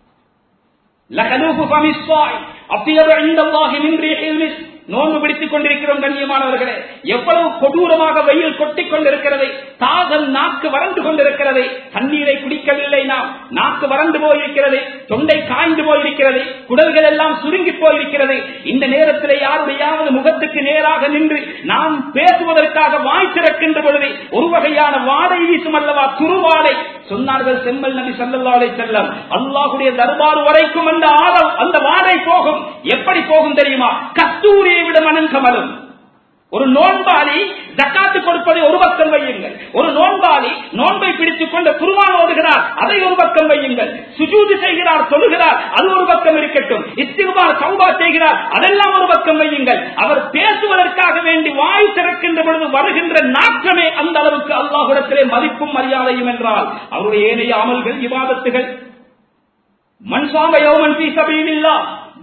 நோன்பு பிடித்துக் கொண்டிருக்கிறோம். கண்ணியமானவர்களே, எவ்வளவு கொடூரமாக வெயில் கொட்டிக் கொண்டிருக்கிறது, தாகம் நாக்கு வறண்டு கொண்டிருக்கிறது, தண்ணீரை குடிக்கவில்லை நாம், நாக்கு வறண்டு போயிருக்கிறது, தொண்டை காய்ந்து போயிருக்கிறது, குடல்கள் எல்லாம் சுருங்கி போயிருக்கிறது. இந்த நேரத்தில் யாருடையாவது முகத்துக்கு நேராக நின்று நாம் பேசுவதற்காக வாய் திறக்கின்ற பொழுது ஒரு வகையான வாடை வீசும் அல்லவா, துருவாடை. சொன்னார்கள் செம்மல் நபி ஸல்லல்லாஹு அலைஹி வஸல்லம், அல்லாஹ்வுடைய தர்பார் வரைக்கும் அந்த வாடை போகும். எப்படி போகும் தெரியுமா? கஸ்தூரியை விட மனம் கமலும். ஒரு நோன்பாளி ஜக்காத்து கொடுப்பதை ஒரு பக்கம் வையுங்கள், ஒரு நோன்பாளி நோன்பை பிடித்துக் கொண்டு குர்ஆன் ஓதுகிறார், அதை ஒரு பக்கம் வையுங்கள், சுஜூது செய்கிறார், தொழுகிறார், அது ஒரு பக்கம் இருக்கட்டும், இஸ்திக்பார் தௌபா செய்கிறார், அதெல்லாம் ஒரு பக்கம் வையுங்கள். அவர் பேசுவதற்காக வேண்டி வாய் திறக்கின்ற பொழுது வருகின்ற நாற்றமே அந்த அளவுக்கு அல்லாஹ்விடத்திலே மதிப்பும் மரியாதையும் என்றால் அவருடைய ஏனைய அமல்கள் இபாதத்துகள். மன் ஸாம யௌமன் ஃபீ ஸபீலில்லாஹ்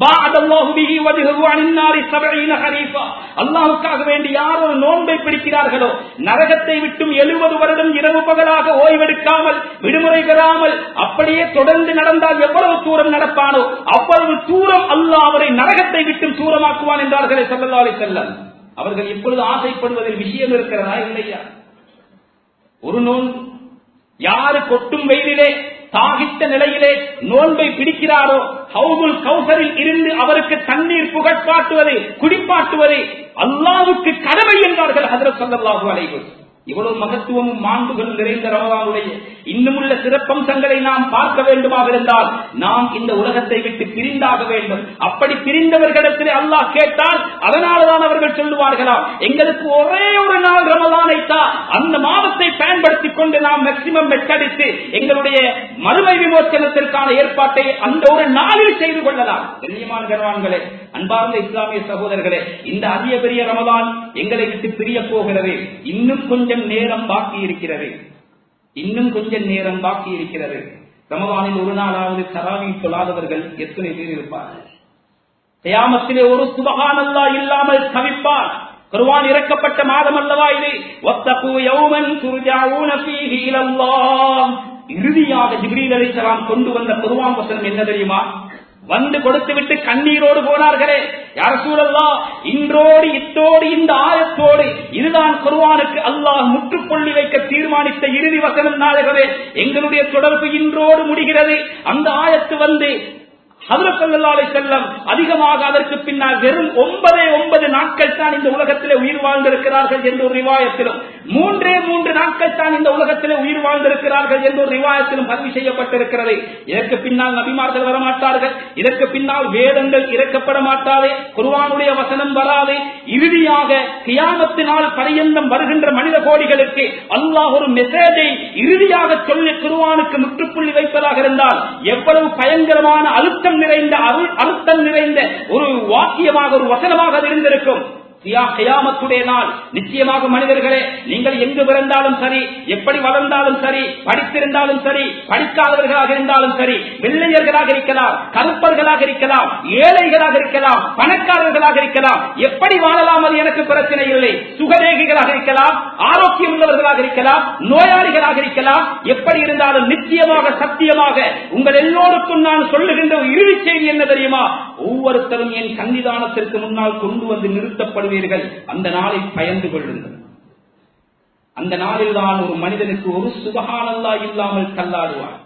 அல்லாஹ்வுக்காக வேண்டி யார் ஒரு நோன்பை பிடிக்கிறார்களோ நரகத்தை விட்டும் 70 வருடம் இரவு பகலாக ஓய்வெடுக்காமல் விடுமுறை பெறாமல் அப்படியே தொடர்ந்து நடந்தால் எவ்வளவு தூரம் நடப்பானோ அவ்வளவு தூரம் அல்லாஹ் அவரை நரகத்தை விட்டும் தூரமாக்குவான் என்றார்களே ஸல்லல்லாஹு அலைஹி வஸல்லம். அவர்கள் இப்பொழுது ஆசைப்படுவதில் விஷயம் இருக்கிறதா இல்லையா? ஒரு நோன்பு யாரு கொட்டும் வெயிலிலே தாகித்த நிலையிலே நோன்பை பிடிக்கிறாரோ ஹவுதுல் கௌசரில் இருந்து அவருக்கு தண்ணீர் புகட்பாட்டுவதை குடிப்பாட்டுவதை அல்லாஹ்வுக்கு கடமை என்றார்கள் ஹஜ்ரத் ஸல்லல்லாஹு அலைஹி வஸல்லம். இவ்வளவு மகத்துவமும் மாண்புகள் நிறைந்த ரமலானுடைய இன்னுமுள்ள சிறப்பம்சங்களை நாம் பார்க்க வேண்டுமாக இருந்தால் நாம் இந்த உலகத்தை விட்டு பிரிந்தாக வேண்டும். அப்படி பிரிந்தவர்களிடத்திலே அல்லாஹ் கேட்டால் அதனால்தான் அவர்கள் சொல்லுவார்களாம், எங்களுக்கு ஒரே ஒரு நாள் ரமலானை தான், அந்த மாதத்தை பயன்படுத்திக் கொண்டு நாம் மேக்சிமம் வெட்டடித்து எங்களுடைய மறுமை விமோசனத்திற்கான ஏற்பாட்டை அந்த ஒரு நாளில் செய்து கொள்ளலாம். கண்ணியமான கண்வான்களே, அன்பார்ந்த இஸ்லாமிய சகோதரர்களே, இந்த அரிய பெரிய ரமலான் எங்களை விட்டு பிரிய போகிறது. இன்னும் கொஞ்சம் நேரம் பாக்கி இருக்கிறது, இன்னும் கொஞ்சம் நேரம் பாக்கி இருக்கிறது. ரமலானில் ஒரு நாளாவது தராவீஹ் தொழாதவர்கள் எத்தனை பேர் இருப்பார்கள்? கியாமத்திலே ஒரு சுப்ஹானல்லாஹ் இல்லாமல் தவிப்பார். குர்ஆன் இறக்கப்பட்ட மாதம் அல்லவா இது? வத்தகு யௌமன் துர்ஜஊன ஃபீஹி இலல்லாஹ். இறுதியாக ஜிப்ரீல் அலைஹிஸ்ஸலாம் கொண்டு வந்த குர்ஆன் வசனம் என்ன தெரியுமா? வந்து கொடுத்துவிட்டு கண்ணீரோடு போனார்களே, யா ரசூலல்லாஹ், இன்றோடு இத்தோடு இந்த ஆயத்தோடு இதுதான் குர்ஆனுக்கு அல்லாஹ் முற்றுப்புள்ளி வைக்க தீர்மானித்த இறுதி வசனம் நாயகமே. எங்களுடைய தொடர்பு இன்றோடு முடிகிறது. அந்த ஆயத்து வந்து ஹஜ்ரத் ஸல்லல்லாஹு அலைஹி வஸல்லம் அதிகமாக அதற்கு பின்னால் வெறும் 9 நாட்கள் தான் இந்த உலகத்திலே உயிர் வாழ்ந்திருக்கிறார்கள் என்ற ஒரு ரிவாயத்திலும், 3 நாட்கள் தான் இந்த உலகத்திலே உயிர் வாழ்ந்திருக்கிறார்கள் என்ற ஒரு ரிவாயத்திலும் பதிவு செய்யப்பட்டிருக்கிறது. இதற்கு பின்னால் நபிமார்கள் வரமாட்டார்கள், இதற்கு பின்னால் வேதங்கள் இறக்கப்பட மாட்டாது, குர்ஆனுடைய வசனம் வராது. இறுதியாக கியாமத்தினால் பரியந்தம் வருகின்ற மனித கோடிகளுக்கு அல்லாஹ் ஒரு மெசேஜை இறுதியாக சொல்லி குர்ஆனுக்கு முற்றுப்புள்ளி வைப்பதாக இருந்தால் எவ்வளவு பயங்கரமான அழுத்தம் நிறைந்த ஒரு வாக்கியமாக, ஒரு வசனமாக அது இருந்திருக்கும். கியாமத்துடைய நாள் நிச்சயமாக மனிதர்களே, நீங்கள் எங்கு பிறந்தாலும் சரி, எப்படி வளர்ந்தாலும் சரி, படித்திருந்தாலும் சரி, படிக்காதவர்களாக இருந்தாலும் சரி, வெள்ளையர்களாக இருக்கலாம், கருப்பர்களாக இருக்கலாம், ஏழைகளாக இருக்கலாம், பணக்காரர்களாக இருக்கலாம், எப்படி வாழலாம் அது எனக்கு பிரச்சனை இல்லை. சுகதேகிகளாக இருக்கலாம், ஆரோக்கியம் உள்ளவர்களாக இருக்கலாம், நோயாளிகளாக இருக்கலாம், எப்படி இருந்தாலும் நிச்சயமாக சத்தியமாக உங்கள் எல்லோருக்கும் நான் சொல்லுகின்ற இறுதி செய்தி என்ன தெரியுமா? ஒவ்வொருத்தரும் என் சன்னிதானத்திற்கு முன்னால் கொண்டு வந்து நிறுத்தப்படுவீர்கள். அந்த நாளை பயந்து கொள்ளுங்கள். அந்த நாளில் தான் ஒரு மனிதனுக்கு ஒரு சுபஹானல்லாஹ் இல்லாமல் தள்ளாடுவார்.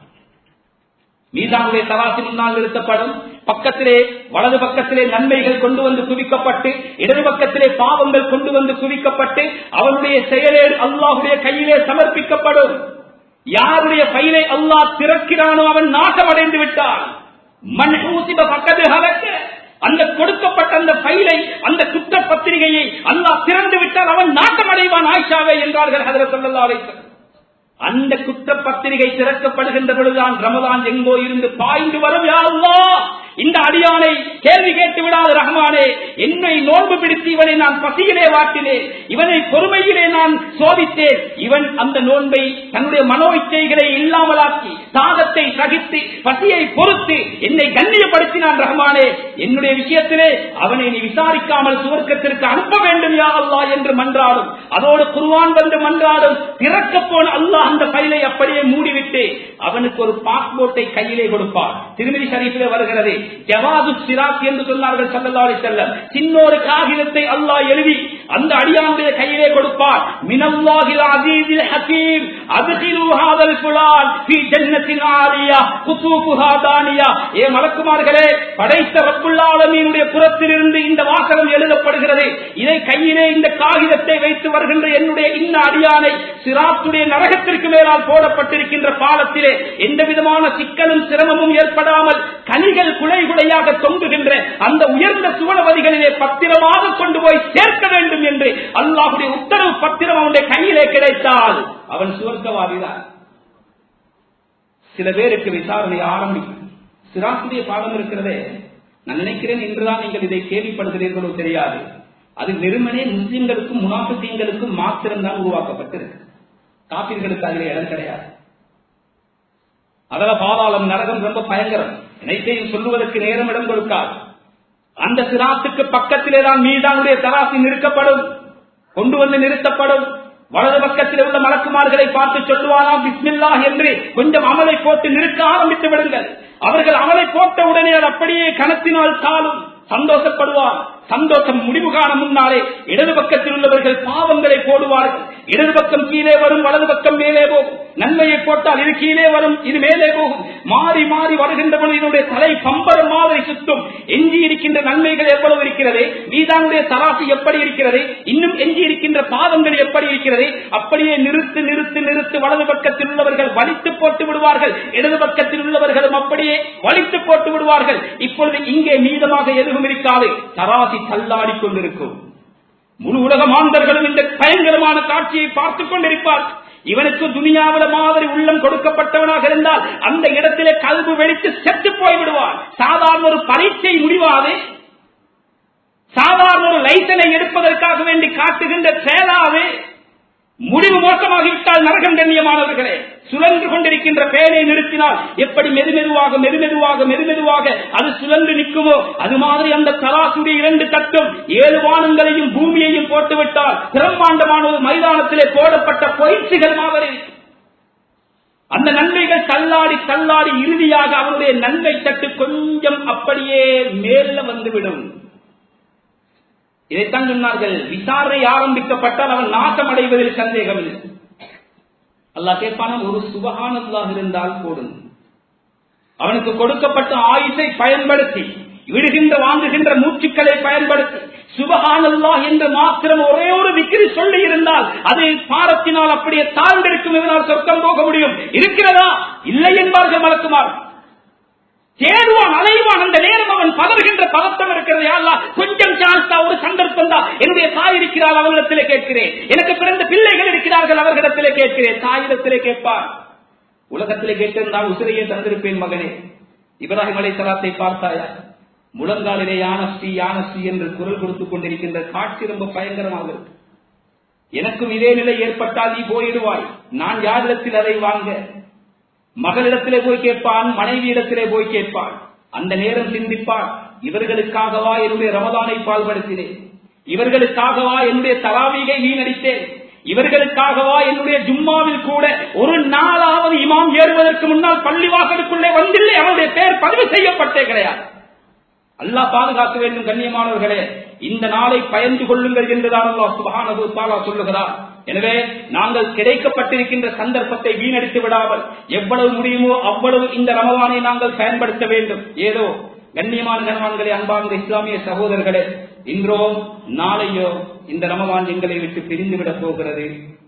மீதானுடைய தராசி முன்னால் நிறுத்தப்படும். பக்கத்திலே வலது பக்கத்திலே நன்மைகள் கொண்டு வந்து குவிக்கப்பட்டு, இடது பக்கத்திலே பாவங்கள் கொண்டு வந்து குவிக்கப்பட்டு, அவனுடைய செயலேடு அல்லாஹ்வுடைய கையிலே சமர்ப்பிக்கப்படும். யாருடைய ஃபைலை அல்லாஹ் திறக்கிறானோ அவன் நாசமடைந்து விட்டான். மன் ஊசிப ஃபக்கத் ஹலக. அந்த கொடுக்கப்பட்ட அந்த ஃபைலை, அந்த குற்ற பத்திரிகையை அல்லாஹ் திறந்து விட்டால் அவன் நாசமடைவான் ஆயிஷாவே என்றார்கள் ஹஜ்ரத் ஸல்லல்லாஹு அலைஹி வஸல்லம். அந்த குற்ற பத்திரிகை திறக்கப்படுகின்ற பொழுதுதான் ரமலான் எங்கோ இருந்து பாய்ந்து வரும். யா அல்லாஹ், இந்த அடியானை கேள்வி கேட்டு விடாத ரஹ்மானே, என்னை நோன்பு பிடித்து இவனை நான் பசியிலே வாட்டினேன், இவனை பொறுமையிலே நான் சோதித்தேன். இவன் அந்த நோன்பை தன்னுடைய மனோ இச்சைகளை இல்லாமலாக்கி, தாகத்தை சகித்து, பசியை பொறுத்து என்னை கண்ணியப்படுத்தினான் ரஹ்மானே. என்னுடைய விஷயத்திலே அவனை நீ விசாரிக்காமல் சுவர்க்கத்திற்கு அனுப்ப வேண்டும் யா அல்லாஹ் என்று மன்றாடும். அதோடு குர்ஆன் வந்து மன்றாடும். திறக்க போன அல்லாஹ் அந்த ஃபைலை அப்படியே மூடிவிட்டு அவனுக்கு ஒரு பாஸ்போர்ட்டை கையிலே கொடுப்பார். திருமிதி ஷரீஃபிலே வருகிறது, ஜவாது சிராத் என்று சொன்னார்கள் ஸல்லல்லாஹு அலைஹி வஸல்லம். சின்னொரு காகிதத்தை அல்லாஹ் எழுதி அந்த அடியானுடைய கையிலே கொடுப்பார். மினல்லாஹில் அஸீஸில் ஹகீம் அத்கிலு ஹாதல் ஃபுலான் ஃபீ ஜன்னத்தின் ஆலியா குதூஃபுஹா தானியா. ஏ மலக்குமார்களே, படைத்த ரப்புல் ஆலமீனுடைய புறத்திலிருந்து இந்த வாசகம் எழுதப்படுகிறது. இதை கையிலே இந்த காகிதத்தை வைத்து வருகின்ற என்னுடைய இந்த அடியானை சிராத்துடைய நரகத்திற்கு மேலால் போடப்பட்டிருக்கின்ற பாலத்திலே எந்த விதமான சிக்கலும் சிரமமும் ஏற்படாமல் கனிகள் குலை குலையாக தொங்குகின்ற அந்த உயர்ந்த சுவனவதிகளிலே பத்திரமாக கொண்டு போய் சேர்க்க வேண்டும் என்று அல்லாஹ்வுடைய உத்தரவு பத்திரம் அவனுடைய கையிலே கிடைத்தால் அவன் சுவர்க்கவாதிதான். சில பேருக்கு விசாரணை ஆரம்பிக்கும். சிராத்துடைய பாடம் இருக்கிறதே, நான் நினைக்கிறேன் இன்றுதான் நீங்கள் இதை கேள்விப்படுகிறீர்களோ தெரியாது. அது வெறுமனே முஸ்லிம்களுக்கும் முனாஃபிகீன்களுக்கும் மாத்திரம்தான் உருவாக்கப்பட்டிருக்கு. காபிர்களுக்கு அதில் இடம் கிடையாது. அதல பாதாளம் நரகம் ரொம்ப பயங்கரம். நினைத்தையும் சொல்லுவதற்கு நேரம் இடம் கொடுக்காது. அந்த சிராத்துக்கு பக்கத்திலே தான் மீதானுடைய தராசி நிறுத்தப்படும், கொண்டு வந்து நிறுத்தப்படும். வலது பக்கத்தில் உள்ள மலக்குமார்களை பார்த்து சொல்லுவாராம், பிஸ்மில்லாஹ் என்று கொஞ்சம் அமலை போட்டு நிறுத்த ஆரம்பித்து விடுங்கள். அவர்கள் அமலை போட்ட உடனே அது அப்படியே கணத்தினால் காலும் சந்தோஷப்படுவார். சந்தோஷம் முடிவு காண முன்னாலே இடது பக்கத்தில் உள்ளவர்கள் பாவங்களை போடுவார்கள். இடது பக்கம் கீழே வரும், வலது பக்கம் மேலே போகும். நன்மையை போட்டால் இது கீழே வரும், இது மேலே போகும். மாறி மாறி வருகின்ற பொழுது இதனுடைய தலை பம்பரம் மாதிரி சுற்றும். எஞ்சி இருக்கின்ற நன்மைகள் எவ்வளவு இருக்கிறது, மீதானுடைய தராசு எப்படி இருக்கிறது, இன்னும் எஞ்சி இருக்கின்ற பாவங்கள் எப்படி இருக்கிறது, அப்படியே நிறுத்து நிறுத்து நிறுத்து வலது பக்கத்தில் உள்ளவர்கள் வலித்து போட்டு விடுவார்கள், இடது பக்கத்தில் உள்ளவர்களும் அப்படியே வலித்து போட்டு விடுவார்கள். இப்பொழுது இங்கே மீதமாக எதுவும் இருக்காது, தராசி தள்ளாடி கொண்டிருக்கும். முழு உலக மாந்தர்களும் இந்த பயங்கரமான காட்சியை பார்த்துக் கொண்டிருப்பார். இவனுக்கு துனியாவில மாதிரி உள்ளம் கொடுக்கப்பட்டவனாக இருந்தால் அந்த இடத்திலே கல்வி வெடித்து செத்து போய்விடுவார். சாதாரண ஒரு பரீட்சை முடிவாது, சாதாரண ஒரு லைசனை எடுப்பதற்காக வேண்டி காட்டுகின்ற செயலாது முடிவு மோசமாகிவிட்டால் நரகம். கண்ணியமானவர்களே, சுழன்று கொண்டிருக்கின்ற பேனை நிறுத்தினால் எப்படி மெதுமெதுவாக அது சுழன்று நிற்குமோ அது மாதிரி அந்த தராசுடைய 2 தட்டும் 7 வானங்களையும் பூமியையும் போட்டுவிட்டால் பிரம்மாண்டமான ஒரு மைதானத்திலே போடப்பட்ட பொய்ச்சிகள் மாதிரி அந்த நன்மைகள் தள்ளாடி இறுதியாக அவருடைய நன்மை தட்டு கொஞ்சம் அப்படியே மேல வந்துவிடும். இதைத்தான் சொன்னார்கள், விசாரணை ஆரம்பிக்கப்பட்டால் அவன் நாசம் அடைவதில் சந்தேகம் இல்லை. அல்லாஹ் கேட்பான ஒரு சுபஹானல்லாஹ் இருந்தால் போடும். அவனுக்கு கொடுக்கப்பட்ட ஆயுசை பயன்படுத்தி விடுகின்ற வாங்குகின்ற மூச்சுக்களை பயன்படுத்தி சுபஹானல்லாஹ் என்று மாத்திரம் ஒரே ஒரு திக்ர் சொல்லி இருந்தால் அது பாரத்தினால் அப்படியே தாழ்ந்திருக்கும். இதனால் சொர்க்கம் போக முடியும். இருக்கிறதா? இல்லை என்பார்கள் மலக்குமார். தேடுவான், அலைவான். அந்த நேரம் அவன் பதறுகின்ற பதட்டம் இருக்கிறது. அல்லாஹ் கொஞ்சம் சான்ஸ் தான், ஒரு சந்தர்ப்பம் தான். என்னுடைய தாய் இருக்கிறாள், அவர்களிடத்திலே கேட்கிறேன். எனக்கு பிறந்த பிள்ளைகள் இருக்கிறார்கள், அவர்களிடத்திலே கேட்கிறேன். தாயிடத்திலே கேட்பான். உலகத்திலே கேட்டிருந்தால் உசிரையே தந்திருப்பேன் மகனே. இப்ராஹிம் அலைஹிஸ்ஸலாத்தை பார்த்தாயா? முழங்காலிலே யானஸ்ரீ என்று குரல் கொடுத்துக் கொண்டிருக்கின்ற காட்சி ரொம்ப பயங்கரமாக இருக்கு. எனக்கும் இதே நிலை ஏற்பட்டால் நீ போயிடுவாய். நான் யாரிடத்தில் அதை வாங்க? மகளிடத்திலே போய் கேட்பான், மனைவியிடத்திலே போய் கேட்பான். அந்த நேரம் சிந்திப்பான், இவர்களுக்காகவா என்னுடைய ரமலானை பால்படுத்தினேன்? இவர்களுக்காகவா என்னுடைய தராவீகை வீணடித்தேன்? இவர்களுக்காகவா என்னுடைய ஜும்மாவில் கூட ஒரு நாளாவது இமாம் ஏறுவதற்கு முன்னால் பள்ளிவாசலுக்குள்ளே வந்தில்லை, அவருடைய பெயர் பதிவு செய்யப்பட்டே கிடையாது. அல்லாஹ் பாதுகாக்க வேண்டும். கண்ணியமானவர்களே, இந்த நாளை பயந்து கொள்ளுங்கள் என்றுதான் அல்லாஹ் சுப்ஹானஹு வ தஆலா சொல்லுகிறார். எனவே நாங்கள் கிடைக்கப்பட்டிருக்கின்ற சந்தர்ப்பத்தை வீணடித்து விடாமல் எவ்வளவு முடியுமோ அவ்வளவு இந்த ரமலானை நாங்கள் பயன்படுத்த வேண்டும். ஏதோ கண்ணியமான கணவான்களே, அன்பார்ந்த இஸ்லாமிய சகோதரர்களே, இன்றோ நாளையோ இந்த ரமலான் எங்களை விட்டு பிரிந்துவிடப் போகிறது.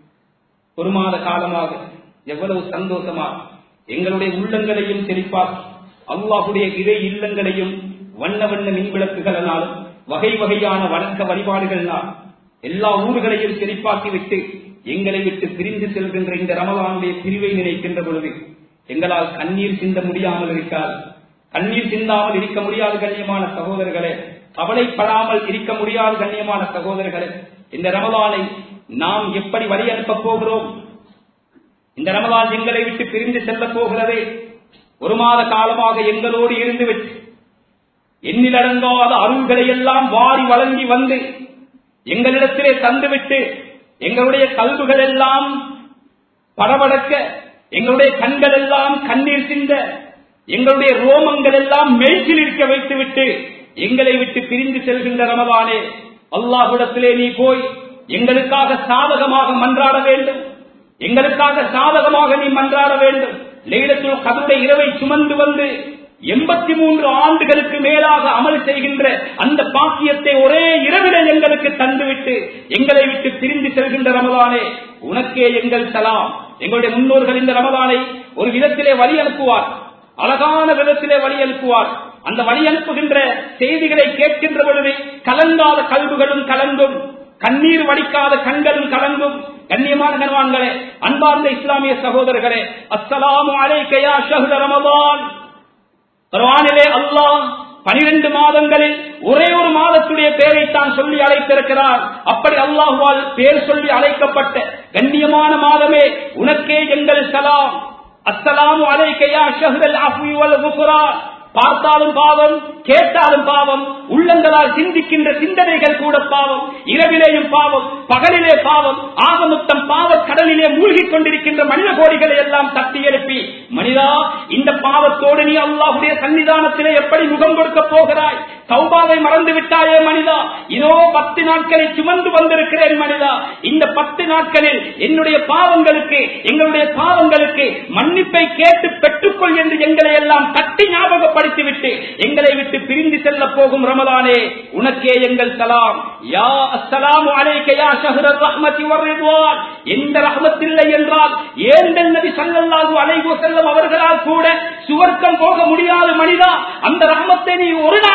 ஒரு மாத காலமாக எவ்வளவு சந்தோஷமாக எங்களுடைய உள்ளங்களையும் செழிப்பாக அல்லாஹ்வுடைய இறை இல்லங்களையும் வண்ண வண்ண மின்விளக்குகளினாலும் வகை வகையான வணக்க வழிபாடுகளினால் எல்லா ஊர்களையும் செழிப்பாக்கி விட்டு எங்களை விட்டு பிரிந்து செல்கின்ற இந்த ரமலானுடைய பிரிவை நினைக்கின்ற பொழுது எங்களால் கண்ணீர் சிந்த முடியாமல் இருக்காது. கண்ணீர் சிந்தாமல் இருக்க முடியாது கண்ணியமான சகோதரர்களே. கவலைப்படாமல் இருக்க முடியாது கண்ணியமான சகோதரர்களே. இந்த ரமலானை நாம் எப்படி வழி அனுப்பப் போகிறோம்? இந்த ரமலான் எங்களை விட்டு பிரிந்து செல்ல போகிறது. ஒரு மாத காலமாக எங்களோடு இருந்துவிட்டு எண்ணிலடங்காத அருள்களை எல்லாம் வாரி வழங்கி வந்து எங்களிடத்திலே தந்துவிட்டு எங்களுடைய கல்புகள் எல்லாம் படபடக்க, எங்களுடைய கண்கள் எல்லாம் கண்ணீர் சிந்த, எங்களுடைய ரோமங்கள் எல்லாம் மெய்சில் இருக்க வைத்துவிட்டு எங்களை விட்டு பிரிந்து செல்கின்ற ரமலானே, அல்லாஹ்விடத்திலே நீ போய் எங்களுக்காக சாதகமாக மன்றாட வேண்டும். எங்களுக்காக சாதகமாக நீ மன்றாட வேண்டும். லைலத்துல் கத்ருடைய இரவை சுமந்து வந்து 83 ஆண்டுகளுக்கு மேலாக அமல் செய்கின்ற அந்த பாக்கியத்தை ஒரே இரவிலே எங்களுக்கு தந்துவிட்டு எங்களை விட்டு பிரிந்து செல்கின்ற ரமலானே, உனக்கே எங்கள் சலாம். எங்களுடைய முன்னோர்கள் இந்த ரமலானை ஒரு விதத்திலே வழி அனுப்புவார், அழகான விதத்திலே வழி அனுப்புவார். அந்த வழி அனுப்புகின்ற செய்திகளை கேட்கின்ற பொழுது கலங்காத கல்புகளும் கலங்கும், கண்ணீர் வடிக்காத கண்களும் கலங்கும். கண்ணியமான கணவான்களே, அன்பார்ந்த இஸ்லாமிய சகோதரர்களே, அஸ்ஸலாமு அலைக்க யா ஷஹ்ர ரமலான். குர்ஆனிலே அல்லாஹ் 12 மாதங்களில் ஒரே ஒரு மாதத்துடைய பெயரை தான் சொல்லி அழைத்திருக்கிறார். அப்படி அல்லாஹ்வால் பெயர் சொல்லி அழைக்கப்பட்ட கண்ணியமான மாதமே, உனக்கே எங்கள் சலாம். அஸ்ஸலாமு அலைக்க யா ஷஹ்ரல் அஃவி வல் குஃப்ரான். பார்த்தாலும் பாவம், கேட்டாலும் பாவம், உள்ளங்களால் சிந்திக்கின்ற சிந்தனைகள் கூட பாவம், இரவிலேயும் பாவம், பகலிலே பாவம், ஆகமொத்தம் பாவ கடலிலே மூழ்கிக் கொண்டிருக்கின்ற மனித கோடிகளை எல்லாம் தட்டி எழுப்பி, மனிதா இந்த பாவத்தோடு நீ அல்லாஹ்வுடைய சன்னிதானத்திலே எப்படி முகம் கொடுக்க போகிறாய்? தௌபாவை மறந்து விட்டாயே மனிதா. இதோ 10 நாட்களை சுமந்து வந்திருக்கிறேன் மனிதா. இந்த 10 நாட்களில் என்னுடைய பாவங்களுக்கு, எங்களுடைய பாவங்களுக்கு மன்னிப்பை கேட்டு பெற்றுக்கொள் என்று எங்களை எல்லாம் தட்டி ஞாபகப்படுத்திவிட்டு எங்களை விட்டு பிரிந்து செல்ல போகும் ரமலானே, உனக்கே எங்கள் சலாம். யா அஸ்ஸலாமு அலைக்க யா ஷஹ்ரர் ரஹ்மத்தி வர் ரித்வான். எந்த ரஹ்மத் இல்லை என்றால் ஏந்தல் நபி ஸல்லல்லாஹு அலைஹி வஸல்லம் அவர்களால் கூட சுவர்க்கம் போக முடியாது மனிதா. அந்த ரஹ்மத்தை நீ ஒரு நாளாவது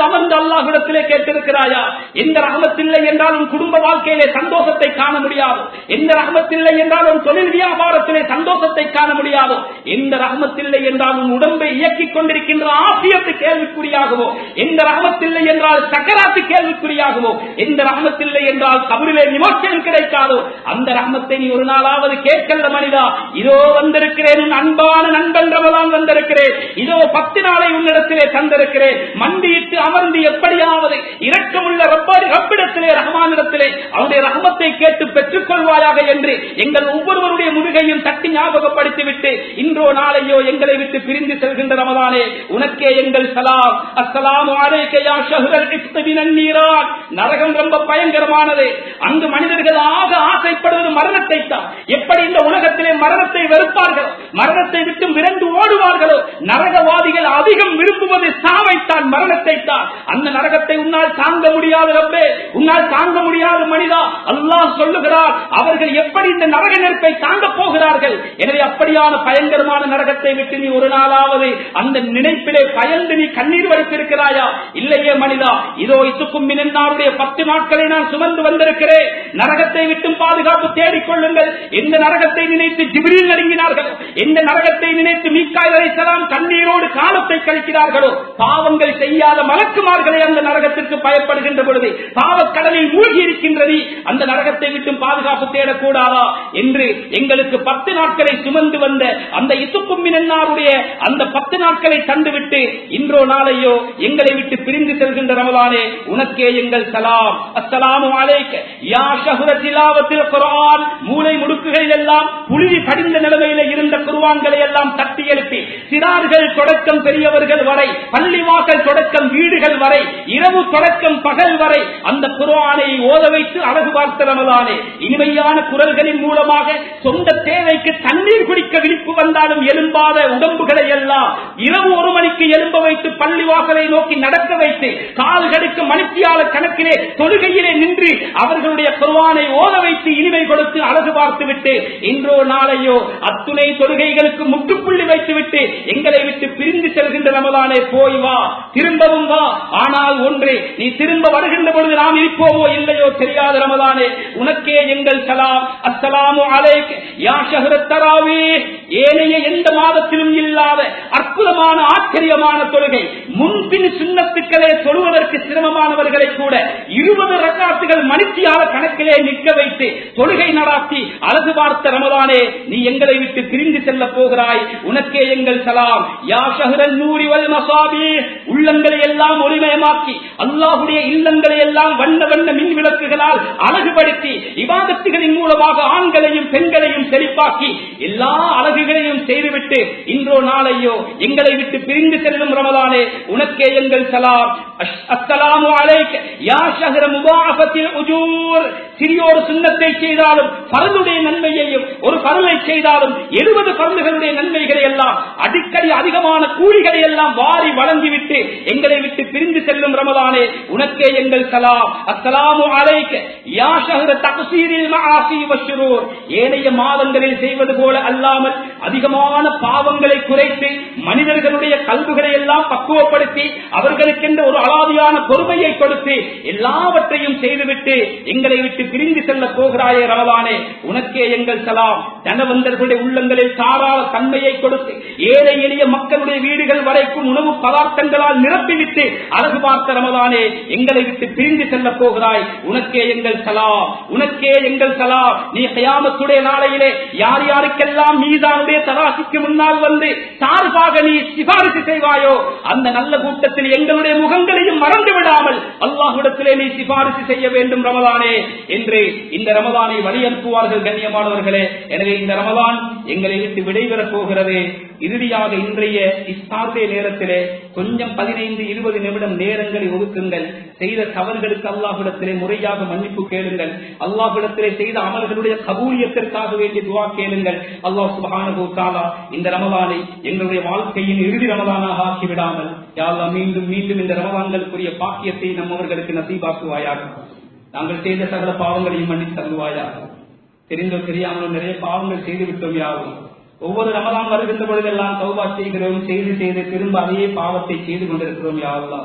அமர்ந்து அல்லாஹ்விடத்திலே கேட்டிருக்கிறாயா? எந்த ரஹ்மத்தில்லை என்றால் உன் குடும்ப வாழ்க்கையிலே சந்தோஷத்தை காண முடியாது, எந்த ரஹ்மத்தில்லை என்றால் உன் தொழில் வியாபாரத்திலே சந்தோஷத்தை காண முடியாது, எந்த ரஹ்மத்தில்லை என்றால் உன் உடம்பை இயக்கிக் கொண்டிருக்கின்ற ஆசியத்து கேள்விக்குறியாகவோ, எந்த ரஹ்மத்தில்லை என்றால் சக்கராத்து கேள்விக்குறியாகவோ, எந்த ரஹ்மத்தில்லை என்றால் கபரிலே விமோசனம் கிடைக்காதோ, அந்த ரஹ்மத்தை நீ ஒரு நாளாவது கேட்கல மனிதா. இதோ வந்திருக்கிறேன், உன் அன்பான நண்பன் ரமலான் வந்திருக்கிறேன், இதோ 10 நாளை உன்னிடத்திலே தந்திருக்கிறேன், மண்டியிட்டு அமர்ந்து எப்படியாவது இரக்கமுள்ள ரப்பிடத்திலே ரஹ்மானிடத்திலே அவருடைய ரஹ்மத்தை கேட்டு பெற்றுக் கொள்வாயாக என்று எங்கள் ஒவ்வொருவருடைய முதுகையும் தட்டி ஞாபகப்படுத்திவிட்டு இன்றோ நாளையோ எங்களை விட்டு பிரிந்து செல்கின்ற ரமலானே, உனக்கே எங்கள் சலாம். அஸ்ஸலாமு அலைக்க யா ஷஹ்ரல் இஃப்த் மினன் நீரான். நரகம் ரொம்ப பயங்கரமானது. அங்கு மனிதர்கள் ஆக ஆசைப்படுவது மரணத்தை தான். எப்படி இந்த உலகத்திலே மரணத்தை வெறுப்பார்களோ, மரணத்தை விட்டு விரண்டு ஓடுவார்களோ, நரகவாதிகள் அதிகம் விரும்புவது சாவைத்தான், மரணத்தை தான். அந்த நரகத்தை உன்னால் தாங்க முடியாது ரப்பே, உன்னால் தாங்க முடியாது மனிதா. அல்லாஹ் சொல்லுகிறார், அவர்கள் எப்படி இந்த நரக நெருப்பை தாங்க போகிறார்கள். எனவே அப்படியான பயங்கரமான நரகத்தை விட்டு நீ ஒரு நாளாவது அந்த நினைப்பிலே பயந்து நீ கண்ணீர் வடித்திருக்கிறாயா? இல்லையே மனிதா. இதோ இசுக்கும் மினன்னாருடைய 10 நாட்களை நான் சுமந்து வந்திருக்கிறேன். நரகத்தை விட்டும் பாதுகாப்பு தேடிக்கொள்ளுங்கள். எந்த நரகத்தை நினைத்து ஜிப்ரீல் நடுங்கினார்களோ, எந்த நரகத்தை நினைத்து மீகாயில் அலைஹிஸ்ஸலாம் கண்ணீரோடு காலத்தை கழிக்கிறார்களோ, பாவங்கள் செய்யாத மலக்குமார்களை அந்த நரகத்திற்கு பயப்படுகின்ற பொழுது பாவக்கடலில் மூழ்கி இருக்கின்றது, அந்த நரகத்தை விட்டும் பாதுகாப்பு தேடக்கூடாதா என்று எங்களுக்கு 10 நாட்களை சுமந்து வந்த அந்த இசுக்கும் மினன்னாருடைய அந்த 10 நாட்களை தந்துவிட்டு இன்றோ நாளையோ எங்களை விட்டு பிரிந்து செல்கின்ற ரமலானே, உனக்கே எங்கள் சலாம். அஸ்ஸலாமு அலைக்க யா ஷஹ்ர திலாவத்தில் குர்ஆன். மூளை முடுக்குகளில் எல்லாம் புழுதி படிந்த நிலைமையில இருந்த குர்ஆன்களை எல்லாம் தட்டி எழுப்பி சிறார்கள் தொடக்கம் பெரியவர்கள் வரை, பள்ளிவாசல் தொடக்கம் வீடுகள் வரை, இரவு தொடக்கம் பகல் வரை அந்த குர்ஆனை ஓத வைத்து அழகு பார்த்த ரமலானே, இனிமையான குரல்களின் மூலமாக சொந்த தேவைக்கு தண்ணீர் குடிக்க விழிப்பு வந்தாலும் எழும்பாத உடம்புகளை எல்லாம் இரவு 1 மணிக்கு எழும்ப வைத்து பள்ளிவாசலை நோக்கி நடக்க வைத்து கால்களுக்கு மணித்தியால கணக்கிலே தொழுகையிலே நின்று அவர்களுடைய குர்ஆனை ஓத வைத்து இனிமை கொடுத்து அழகு பார்த்து விட்டு இன்றோ நாளையோ அத்துணை தொழுகைகளுக்கு முற்றுப்புள்ளி வைத்துவிட்டு எங்களை விட்டு பிரிந்து செல்கின்ற ரமலானே, போய் வா, திரும்பவும் வா. ஆனால் ஒன்று, நீ திரும்ப வருகின்ற பொழுது நாம் இருப்போமோ இல்லையோ தெரியாத ரமலானே, உனக்கே எங்கள் சலாம். அஸ்ஸலாமு அலைக்க யா ஷஹ்ரத் தராவீஹ். ஏனைய எந்த மாதத்திலும் இல்லாத அற்புதமான ஆச்சரியமான தொழுகை. முன்பின் சுன்னத்துக்களே தொழுவதற்கு சிரமமானவர்களை கூட 20 ரக்காத்துகள் மணித்தியால கணக்கிலே நிற்க வைத்து தொழுகை நடாத்தி அழகு பார்த்த ரமலானே, நீ எங்களை விட்டு பிரிந்து செல்ல போகிறாய். உனக்கே எங்கள் சலாம். யா ஷஹ்ரல் நூரி வல் மசாபீஹ். உள்ளங்களை எல்லாம் ஒளிமயமாக்கி அல்லாஹ்வுடைய இல்லங்களை எல்லாம் வண்ண வண்ண மின் விளக்குகளால் அழகுபடுத்தி இபாதத்துகளின் மூலமாக ஆண்களையும் பெண்களையும் செழிப்பாக்கி எல்லா அழகுகளையும் செய்துவிட்டு இன்றோ நாளையோ எங்களை விட்டு பிரிந்து செல்லும் ரமலானே, உனக்கே எங்கள் சலாம். அஸ்ஸலாமு அலைக்க யா ஷஹ்ர முபாஅஃபத்தில் உஜூர். சிறியோரு சுன்னத்தை செய்தாலும் ஃபர்துடைய நன்மையையும், ஒரு ஃபர்லை செய்தாலும் 70 ஃபர்லுகளுடைய நன்மைகளை எல்லாம் அடிக்கடி அதிகமான கூலிகளை எல்லாம் வாரி வழங்கிவிட்டு எங்களை விட்டு பிரிந்து செல்லும் ரமலானே, உனக்கே எங்கள் சலாம். அஸ்ஸலாமு அலைக்க யா ஷஹ்ர தக்ஸீரில் மஆசி வஷ்ஷுரூர். ஏனைய மாதங்களில் செய்வது போல அல்லாமல் அதிகமான பாவங்களை குறைத்து மனிதர்களுடைய கல்புகளை எல்லாம் பக்குவப்படுத்தி அவர்களுக்கென்ற ஒரு அலாதியான பொறுமையை கொடுத்து எல்லாவற்றையும் செய்துவிட்டு எங்களை விட்டு பிரிந்து செல்ல போகிறாயே ரமலானே, உனக்கே எங்கள் சலாம். தனவந்தர்களுடைய உள்ளங்களில் தாராள தன்மையை கொடுத்து ஏழை எளிய மக்களுடைய வீடுகள் வரைக்கும் உணவு பதார்த்தங்களால் நிரப்பிவிட்டு அழகு பார்த்த ரமலானே, எங்களை விட்டு பிரிந்து செல்ல போகிறாய். உனக்கே எங்கள் சலாம். உனக்கே எங்கள் சலாம். நீ கியாமத்துடைய நாளையிலே யார் யாருக்கெல்லாம் மீதானுடைய தராசிக்கு முன்னால் வந்து சார்பாக நீ சிபாரிசு செய்வாயோ அந்த நல்ல கூட்டத்தில் எங்களுடைய முகங்களையும் மறந்து விடாமல் அல்லாஹ்விடத்திலே நீ சிபாரிசு செய்ய வேண்டும் ரமலானே என்று இந்த ரமலானை வழி அனுப்புவார்கள் கண்ணியமானவர்களே. எனவே இந்த ரமலான் எங்களை விட்டு விடைபெறப் போகிறது. இறுதியாக இன்றைய இஸ்தாருடைய நேரத்திலே கொஞ்சம் 15-20 நிமிடம் நேரங்களை ஒதுக்குங்கள். செய்த தவறுகளுக்கு அல்லாஹ்விடத்திலே முறையாக மன்னிப்பு கேளுங்கள். அல்லாஹ்விடத்திலே செய்த அமல்களுடைய கபூலியத்திற்காக வேண்டிய துஆ கேளுங்கள். அல்லாஹ் சுப்ஹானஹு வ தஆலா இந்த ரமலானை எங்களுடைய வாழ்க்கையின் இறுதி ரமலானாக ஆக்கிவிடாமல் யா அல்லாஹ் மீண்டும் மீண்டும் இந்த ரமலான்களுக்குரிய பாக்கியத்தை நம்மவர்களுக்கு நசீபாக்குவாயாக. நாங்கள் செய்த சகல பாவங்களையும் மன்னித்து தருவாயாக. தெரிந்தோ தெரியாமலோ நிறைய பாவங்கள் செய்து விட்டோம் யாவும். ஒவ்வொரு ரமலான் வருகின்ற பொழுதெல்லாம் தௌபா செய்கிறோம், செய்து திரும்ப அதே பாவத்தை செய்து கொண்டிருக்கிறோம் யா அல்லாஹ்.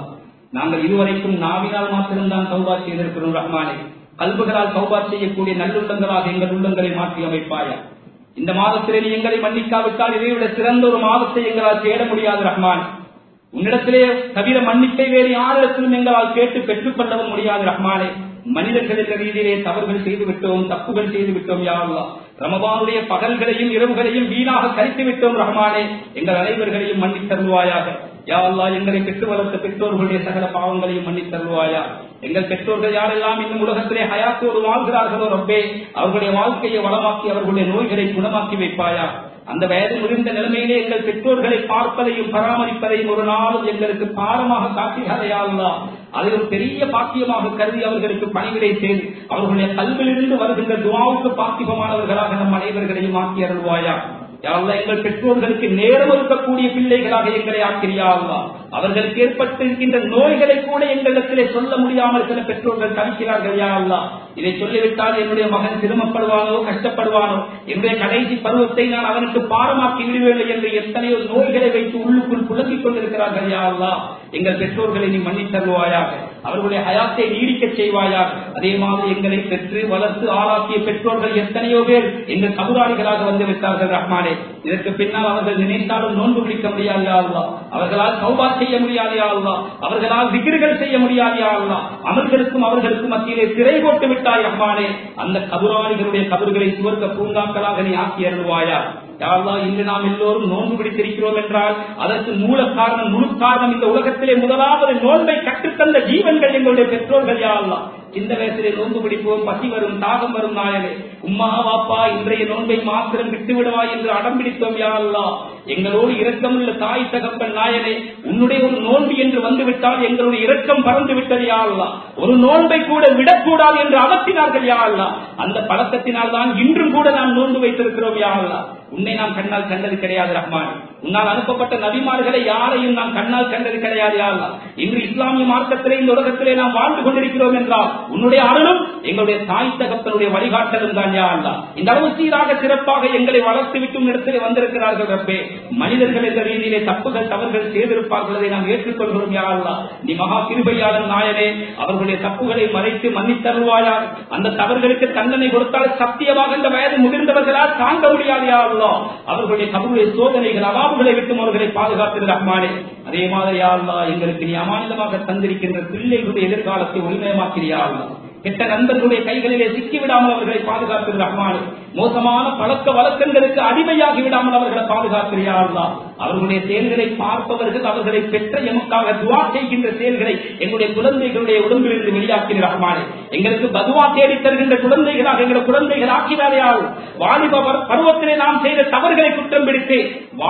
நாங்கள் இதுவரைக்கும் நாவினால் மாத்திரம்தான் தௌபா செய்திருக்கிறோம் ரஹ்மானே. கல்புகளால் தௌபா செய்யக்கூடிய நல்லுள்ளங்களாக எங்கள் உள்ளங்களை மாற்றி அமைப்பாயா. இந்த மாதத்திலே நீ எங்களை மன்னிக்காவிட்டால் இதைவிட சிறந்த ஒரு மாதத்தை எங்களால் தேட முடியாது ரஹ்மான். உன்னிடத்திலே தவிர மன்னிப்பை வேறு யாரிடத்திலும் எங்களால் கேட்டு பெற்றுக் கொள்ளவும் முடியாது ரஹ்மானே. மனிதர்கள் என்ற ரீதியிலே தவறுகள் செய்துவிட்டோம், தப்புகள் செய்துவிட்டோம் யா அல்லாஹ். ரமபானுடைய பகல்களையும் இரவுகளையும் வீணாக கழித்து விட்டோம் ரஹ்மானே. எங்கள் அனைவர்களையும் மன்னித்தருள்வாயாக யா அல்லாஹ். எங்களை பெற்று வளர்த்த பெற்றோர்களுடைய சகல பாவங்களையும் மன்னித்தருள்வாயா. எங்கள் பெற்றோர்கள் யாரெல்லாம் இன்னும் உலகத்திலே ஹயாத்தோடு வாழ்கிறார்களோ ரப்பே, அவர்களுடைய வாழ்க்கையை வளமாக்கி அவர்களுடைய நோய்களை குணமாக்கி வைப்பாயா. அந்த வயது முதிர்ந்த நிலைமையிலே எங்கள் பெற்றோர்களை பார்ப்பதையும் பராமரிப்பதையும் ஒரு நாளும் எங்களுக்கு பாரமாக காட்டுகிறாயா அல்லாஹ். அதை ஒரு பெரிய பாக்கியமாக கருதி அவர்களுக்கு பணிவிடை செய்து அவர்களுடைய கல்வியிலிருந்து வருகின்ற துஆவுக்கு பாக்கியமானவர்களாக நம் அனைவர்களையும் ஆக்கி அருள்வாயா. எங்கள் பெற்றோர்களுக்கு நேரம் இருக்கக்கூடிய பிள்ளைகளாக எங்களை ஆக்கிறியா அல்லாஹ். அவர்களுக்கு ஏற்பட்டிருக்கின்ற நோய்களை கூட எங்களிடத்திலே சொல்ல முடியாமல் சில பெற்றோர்கள் தவிக்கிறார்கள் யா அல்லாஹ். இதை சொல்லிவிட்டால் என்னுடைய மகன் சிரமப்படுவானோ கஷ்டப்படுவானோ, என்னுடைய கடைசி பருவத்தை நான் அவனுக்கு பாரமாக்கி விடுவேன் என்று எத்தனையோ நோய்களை வைத்து உள்ளுக்குள் புலம்பிக் கொண்டிருக்கிறார்கள் யா அல்லாஹ். எங்கள் பெற்றோர்களை நீ மன்னித்தருவாயாக, அவர்களுடைய ஹயாத்தை நீடிக்க செய்வாயாக. அதே மாதிரி எங்களை பெற்று வளர்த்து ஆளாக்கிய பெற்றோர்கள் எத்தனையோ பேர் எங்கள் கபுராளிகளாக வந்துவிட்டார்கள் ரஹ்மானே. இதற்கு பின்னால் அவர்கள் நினைத்தாலும் நோன்பு பிடிக்க முடியாது யா அல்லாஹ். அவர்களால் தௌபா செய்ய முடியாது யா அல்லாஹ். அவர்களால் விக்ர்கள் செய்ய முடியாது யா அல்லாஹ். அமல்களுக்கும் அவர்களுக்கும் மத்தியிலே திரை போட்டு விட்டாய் ரஹ்மானே. அந்த கபுராளிகளுடைய கபறுகளை சுவர்க்க பூங்காக்களாக நீ ஆக்கி அருள்வாயா. இன்று நாம் எல்லோரும் நோன்பு பிடித்திருக்கிறோம் என்றால் அதற்கு மூல காரணம், முழு காரணம் இந்த உலகத்திலே முதலாவது நோன்பை கற்றுத்தந்த ஜீவன்கள் எங்களுடைய பெற்றோர்கள் யா அல்லாஹ். இந்த வயசிலே நோன்பு பிடிப்போம், பசி வரும், தாகம் வரும் நாயனே. உம்மா வாப்பா இன்றைய நோன்பை மாத்திரம் விட்டு விடுவாய் என்று அடம் பிடித்தோம் யா அல்லாஹ். எங்களோடு இரக்கமுள்ள தாய் தகப்பன் நாயனே, உன்னுடைய ஒரு நோன்பு என்று வந்துவிட்டால் எங்களுடைய இரக்கம் பறந்து விட்டது யா அல்லாஹ். ஒரு நோன்பை கூட விடக்கூடாது என்று அவற்றினார்கள் யா அல்லாஹ். அந்த பழக்கத்தினால் தான் இன்றும் கூட நாம் நோன்பு வைத்திருக்கிறோம் யா அல்லாஹ். உன்னை நாம் கண்ணால் கண்டது கிடையாது ரஹ்மான். உன்னால் அனுப்பப்பட்ட நபிமார்களை யாரையும் நாம் கண்ணால் கண்டது கிடையாது யா அல்லாஹ். இன்று இஸ்லாமிய மார்க்கத்திலே இந்த உலகத்திலே நாம் வாழ்ந்து கொண்டிருக்கிறோம் என்றால் உன்னுடைய அருளும் எங்களுடைய தாய் தகப்பனுடைய வழிகாட்டலும் தான் யா அல்லாஹ். இந்த அளவு சீராக சிறப்பாக எங்களை வளர்த்து விட்டும் இடத்திலே வந்திருக்கிறார்கள் ரப்பே. மனிதர்கள் என்ற ரீதியிலே தப்புகள் தவறுகள் செய்திருப்பார்கள், அதை நாம் ஏற்றுக்கொள்கிறோம் யா அல்லாஹ். நீ மகா கிருபையாளன் நாயனே, அவர்களுடைய தப்புகளை மறைத்து மன்னித்தருள்வாயா. அந்த தவறுகளுக்கு தண்டனை கொடுத்தால் சத்தியமாக இந்த வயது முதிர்ந்தவர்களால் தாங்க முடியாது யா அல்லாஹ். அவர்களுடைய கபருடைய சோதனைகள் அவாபுகளை விட்டு அவர்களை பாதுகாத்து ரஹ்மானே. அதே மாதிரி யா அல்லாஹ் எங்களுக்கு நீ அமானிதமாக தந்திருக்கின்ற பிள்ளைகளுடைய எதிர்காலத்தை ஒளிமயமாக்கிறியா அல்லாஹ். கெட்ட நண்பர்களுடைய கைகளிலே சிக்கிவிடாமல் அவர்களை பாதுகாத்து ரஹ்மானே. மோசமான பழக்க வழக்கங்களுக்கு அடிமையாகி விடாமல் அவர்களை பாதுகாக்கிறியா அல்லாஹ். அவர்களுடைய செயல்களை பார்ப்பவர்கள் அவர்களை பெற்ற எமக்காக துவா செய்கின்ற செயல்களை எங்களுடைய குழந்தைகளுடைய உடம்பிலிருந்து வெளியாக்கிற ரஹ்மானே. எங்களுக்கு பதுவா தேடி தருகின்ற குழந்தைகளாக எங்களுடைய குழந்தைகள் ஆக்கிறாரையால் வாலிப பருவத்திலே நாம் செய்த தவறுகளை குற்றம் பிடித்து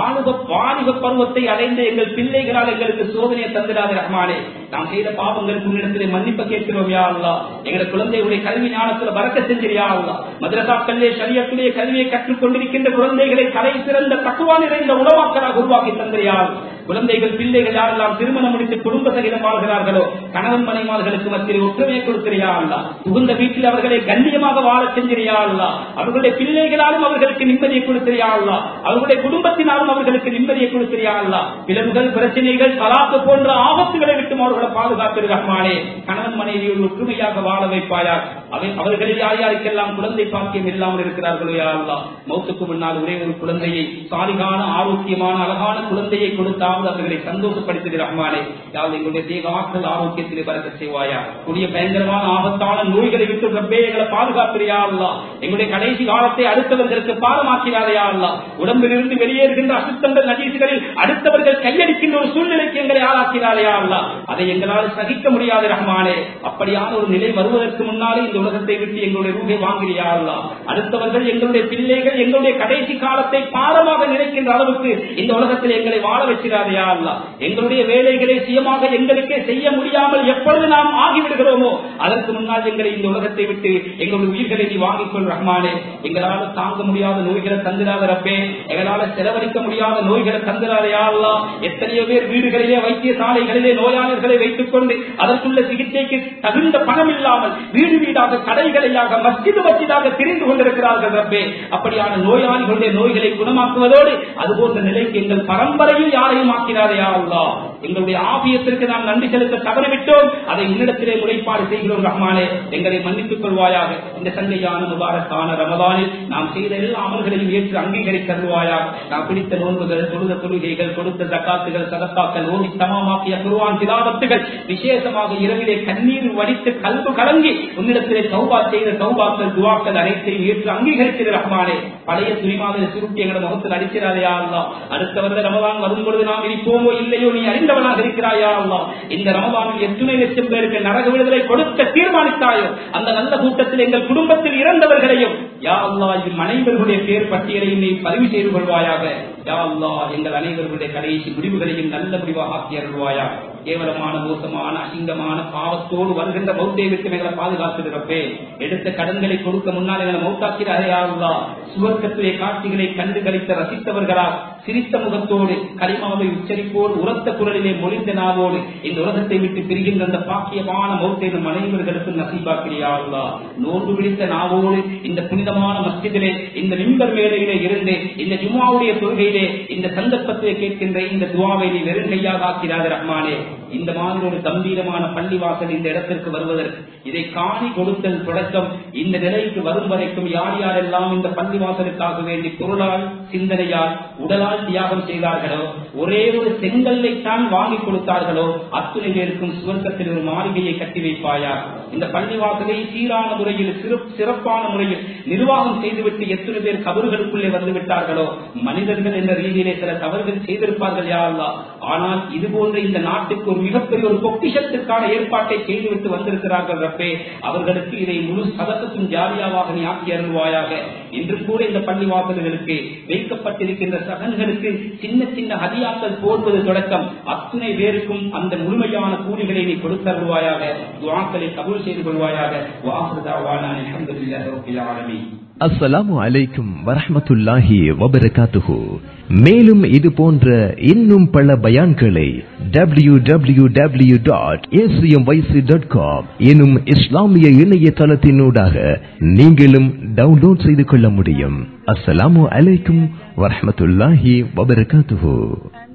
வாலிப பருவத்தை அடைந்த எங்கள் பிள்ளைகளால் எங்களுக்கு சோதனையை தந்திராத ரஹ்மானே. நாம் செய்த பாவங்களுக்கு உன்னிடத்திலே மன்னிப்பு கேட்கிறோம் யா அல்லாஹ். எங்களுடைய குழந்தைகளுடைய கல்வி ஞானத்தில் பறக்க செஞ்சிரியா அல்லாஹ். மதரசாக்களிலே ஷரியத்துடைய கல்வியை கற்றுக் கொண்டிருக்கின்ற குழந்தைகளை கலை சிறந்த தக்குவா நிறைந்த உலமாக்களாக உருவாக்கி தந்திரியா. குழந்தைகள் பிள்ளைகள் யாரெல்லாம் திருமணம் முடித்து குடும்ப சகிதம் வாழ்கிறார்களோ கணவன் மனைமார்களுக்கு மத்தியில் ஒற்றுமையை கொடுக்கிறியா அல்லாஹ். புகுந்த வீட்டில் அவர்களை கண்ணியமாக வாழ செஞ்சிரியா அல்லாஹ். அவர்களுடைய பிள்ளைகளாலும் அவர்களுக்கு நிம்மதியை கொடுக்கிறியா அல்லாஹ். அவர்களுடைய குடும்பத்தினாலும் அவர்களுக்கு நிம்மதியை கொடுக்கிறியா அல்லாஹ். பிளவுகள், பிரச்சனைகள், தலாக்கு போன்ற ஆபத்துகளை விட்டு அவர்களை பாதுகாத்து ரஹ்மானே. கணவன் மனைவியோடு ஒற்றுமையாக வாழ வைப்பாயா. அவர்களில் யார் யாருக்கெல்லாம் குழந்தை பாக்கியம் இல்லாமல் இருக்கிறார்களோ யா அல்லாஹ், மௌத்துக்கு முன்னால் ஒரே ஒரு குழந்தையை, சாலிகான ஆரோக்கியமான அழகான குழந்தையை கொடுத்தாவது அவர்களை சந்தோஷப்படுத்தி ரஹ்மானே. யாவது எங்களுடைய தேக ஆற்றல் ஆரோக்கியத்திலே பறக்க செய்வாயா. கூடிய பயங்கரமான ஆபத்தான நோய்களை விட்டு ரப்பே எங்களை பாதுகாக்கிறியா அல்லாஹ். எங்களுடைய கடைசி காலத்தை அடுத்தவர்களுக்கு பாரமாக்கிறாரையா அல்லாஹ். உடம்பிலிருந்து வெளியேறுகின்ற அசுத்தங்கள் நஜீசுகளில் அடுத்தவர்கள் கையடிக்கின்ற ஒரு சூழ்நிலைக்கு எங்களை ஆளாக்கிறாரையா அல்லாஹ். அதை எங்களால் சகிக்க முடியாது ரஹ்மானே. அப்படியான ஒரு நிலை வருவதற்கு முன்னாலே இந்த உலகத்தை விட்டு எங்களுடைய ரூகை வாங்கிறியா அல்லாஹ். அடுத்தவர்கள் எங்களுடைய பிள்ளைகள் எங்களுடைய கடைசி காலத்தை பாரமாக நினைக்கின்ற அளவுக்கு இந்த உலகத்தில் எங்களை வாழ வச்சிடாதையா அல்லாஹ். எங்களுடைய வேலைகளை சுயமாக எங்களுக்கே செய்ய முடியாமல் எப்பொழுது நாம் ஆகிவிடுகிறோமோ அதற்கு முன்னால் எங்களை இந்த உலகத்தை விட்டு எங்களுடைய உயிர்களை நீ வாங்கிக் கொள் ரஹ்மானே. எங்களால் தாங்க முடியாத நோய்களை தந்திராத ரப்பே. எங்களால் செலவழிக்க முடியாத நோய்களை தந்திராதையா அல்லாஹ். எத்தனையோ பேர் வீடுகளிலே வைத்தியசாலைகளிலே நோயாளர்கள் நோய்களை வைத்துக் கொண்டு அதற்குள்ள சிகிச்சைக்கு தகுந்த பணம் இல்லாமல் வீடு வீடாக கடைகளையாக மஸ்ஜிதாக திரிந்து கொண்டிருக்கிறார்கள் ரப்பே. அப்படியான நோயாளிகளுடைய நோய்களை குணமாக்குவதோடு அதுபோன்ற நிலைக்கு எங்கள் பரம்பரையில் யாரையும் ஆக்கினாரே யா அல்லாஹ். எங்களுடைய ஆபியத்திற்கு நாம் நன்றி செலுத்த தவறிவிட்டோம். அதை உன்னிடத்திலே முறைப்பாடு செய்கிறோம் ரஹ்மானே. எங்களை மன்னித்துக் கொள்வாயாக. இந்த சங்கையான முபாரக்கான ரமதானில் நாம் செய்த எல்லா அமல்களையும் ஏற்று அங்கீகரித்தருவாயாக. நாம் பிடித்த நோன்புகள், தொழுத தொழுகைகள், கொடுத்த ஜக்காத்துகள், சதக்காக்கள், ஓதி தமாமாக்கிய குர்ஆன் திலாவத்துகள், விசேஷமாக இரவிலே கண்ணீர் வடித்து கல்பு கலங்கி உன்னிடத்திலே தௌபா செய்த தௌபாக்கள், துஆக்கள் அனைத்தையும் ஏற்று அங்கீகரிக்கிற ரஹ்மானே. பழைய துணிமாக சுருட்டி எங்களோட முகத்தில் அடிக்கிறாரே யா அல்லாஹ். அடுத்த வருட ரமதான் வரும் பொழுது நாம் இருப்போமோ இல்லையோ நீ அறிந்தவனாக இருக்கிறாயா அல்லாஹ். இந்த ரமதானில் எத்தனை லட்சம் பேருக்கு நரக விடுதலை கொடுக்க தீர்மானித்தாயோ அந்த நல்ல கூட்டத்தில் எங்கள் குடும்பத்தில் இறந்தவர்களையும் யா அல்லாஹ் அனைவர்களுடைய பேர் பட்டியலையும் நீ பதிவு செய்து கொள்வாயாக. யா அல்லாஹ் எங்கள் அனைவர்களுடைய கடைசி முடிவுகளையும் நல்ல முடிவாக ஆக்கி அருள்வாயாக. கேவலமான மோசமான அசிங்கமான பாவத்தோடு வருகின்ற மௌத்தை விட்டு எங்களை பாதுகாத்துகிறப்பே. எடுத்த கடன்களை கொடுக்க முன்னால் எங்களை மௌத்தாக்கிறாரே யா அல்லாஹ். சுவர்க்கத்திலே காட்சிகளை கண்டு கழித்த ரசித்தவர்களால் சிரித்த முகத்தோடு கலிமாவை உச்சரிப்போடு உரத்த குரலிலே மொழிந்த நாவோடு இந்த உலகத்தை விட்டு பிரிகின்ற அந்த பாக்கியமான மௌத்தை நம் அனைவர்களுக்கும் நசீபாக்கிறியா அல்லாஹ். நோன்பு பிடித்த நாவோடு இந்த புனிதமான மஸ்ஜிதிலே இந்த மிம்பர் மேடையிலே இருந்து இந்த ஜும்ஆவுடைய தொழுகையிலே இந்த சந்தர்ப்பத்திலே கேட்கின்ற இந்த துஆவை நீ வெறுங்கையாக ஆக்கிறார் ரஹ்மானே. இந்த மாதிரி ஒரு கம்பீரமான பள்ளிவாசல் இந்த இடத்திற்கு வருவதற்கு இதை காணி கொடுத்தல் தொடக்கம் இந்த நிலைக்கு வரும் வரைக்கும் யார் யாரெல்லாம் இந்த பள்ளிவாசலுக்காக வேண்டி பொருளால், சிந்தனையால், உடலால் தியாகம் செய்தார்களோ, ஒரே ஒரு செங்கல்லை தான் வாங்கி கொடுத்தார்களோ அத்துணை பேருக்கும் சுவர்க்கத்தில் ஒரு மாளிகையை கட்டி வைப்பாயா. இந்த பள்ளிவாசலை சீரான முறையில் சிறப்பான முறையில் நிர்வாகம் செய்துவிட்டு எத்தனை பேர் கபர்களுக்குள்ளே வந்து விட்டார்களோ, மனிதர்கள் என்ற ரீதியிலே சில தவறுகள் செய்திருப்பார்கள் யா அல்லாஹ். ஆனால் இது போன்ற இந்த நாட்டுக்கு ஒரு மிகப்பெரிய ஒரு பொக்கிஷத்திற்கான ஏற்பாட்டை செய்துவிட்டு வந்திருக்கிறார்கள் ரப்பே. அவர்களுக்கு இதை முழு சதத்தும் ஜாலியாவாக நீ ஆக்கி அருள்வாயாக. இன்றும் கூட இந்த பள்ளிவாசல்களுக்கு வைக்கப்பட்டிருக்கின்ற சகன்களுக்கு சின்ன சின்ன ஹதியாக்கள் போடுவது தொடக்கம் அத்துணை பேருக்கும் அந்த முழுமையான கூலிகளை நீ கொடுத்தருள்வாயாக. துஆக்களை கபூல் செய்து கொள்வாயாக. வஆஹிரு தஅவானா அல்ஹம்துலில்லாஹி ரப்பில் ஆலமீன். அஸ்ஸலாமு அலைக்கும் வரஹ்மத்துல்லாஹி வபரகாத்துஹு. மேலும் இது போன்ற இன்னும் பல பயான்களை www.acmyc.com எனும் இஸ்லாமிய இணையதளத்தினூடாக நீங்களும் டவுன்லோட் செய்து கொள்ள முடியும். அஸ்ஸலாமு அலைக்கும் வரஹ்மத்துல்லாஹி வபரகாத்துஹு.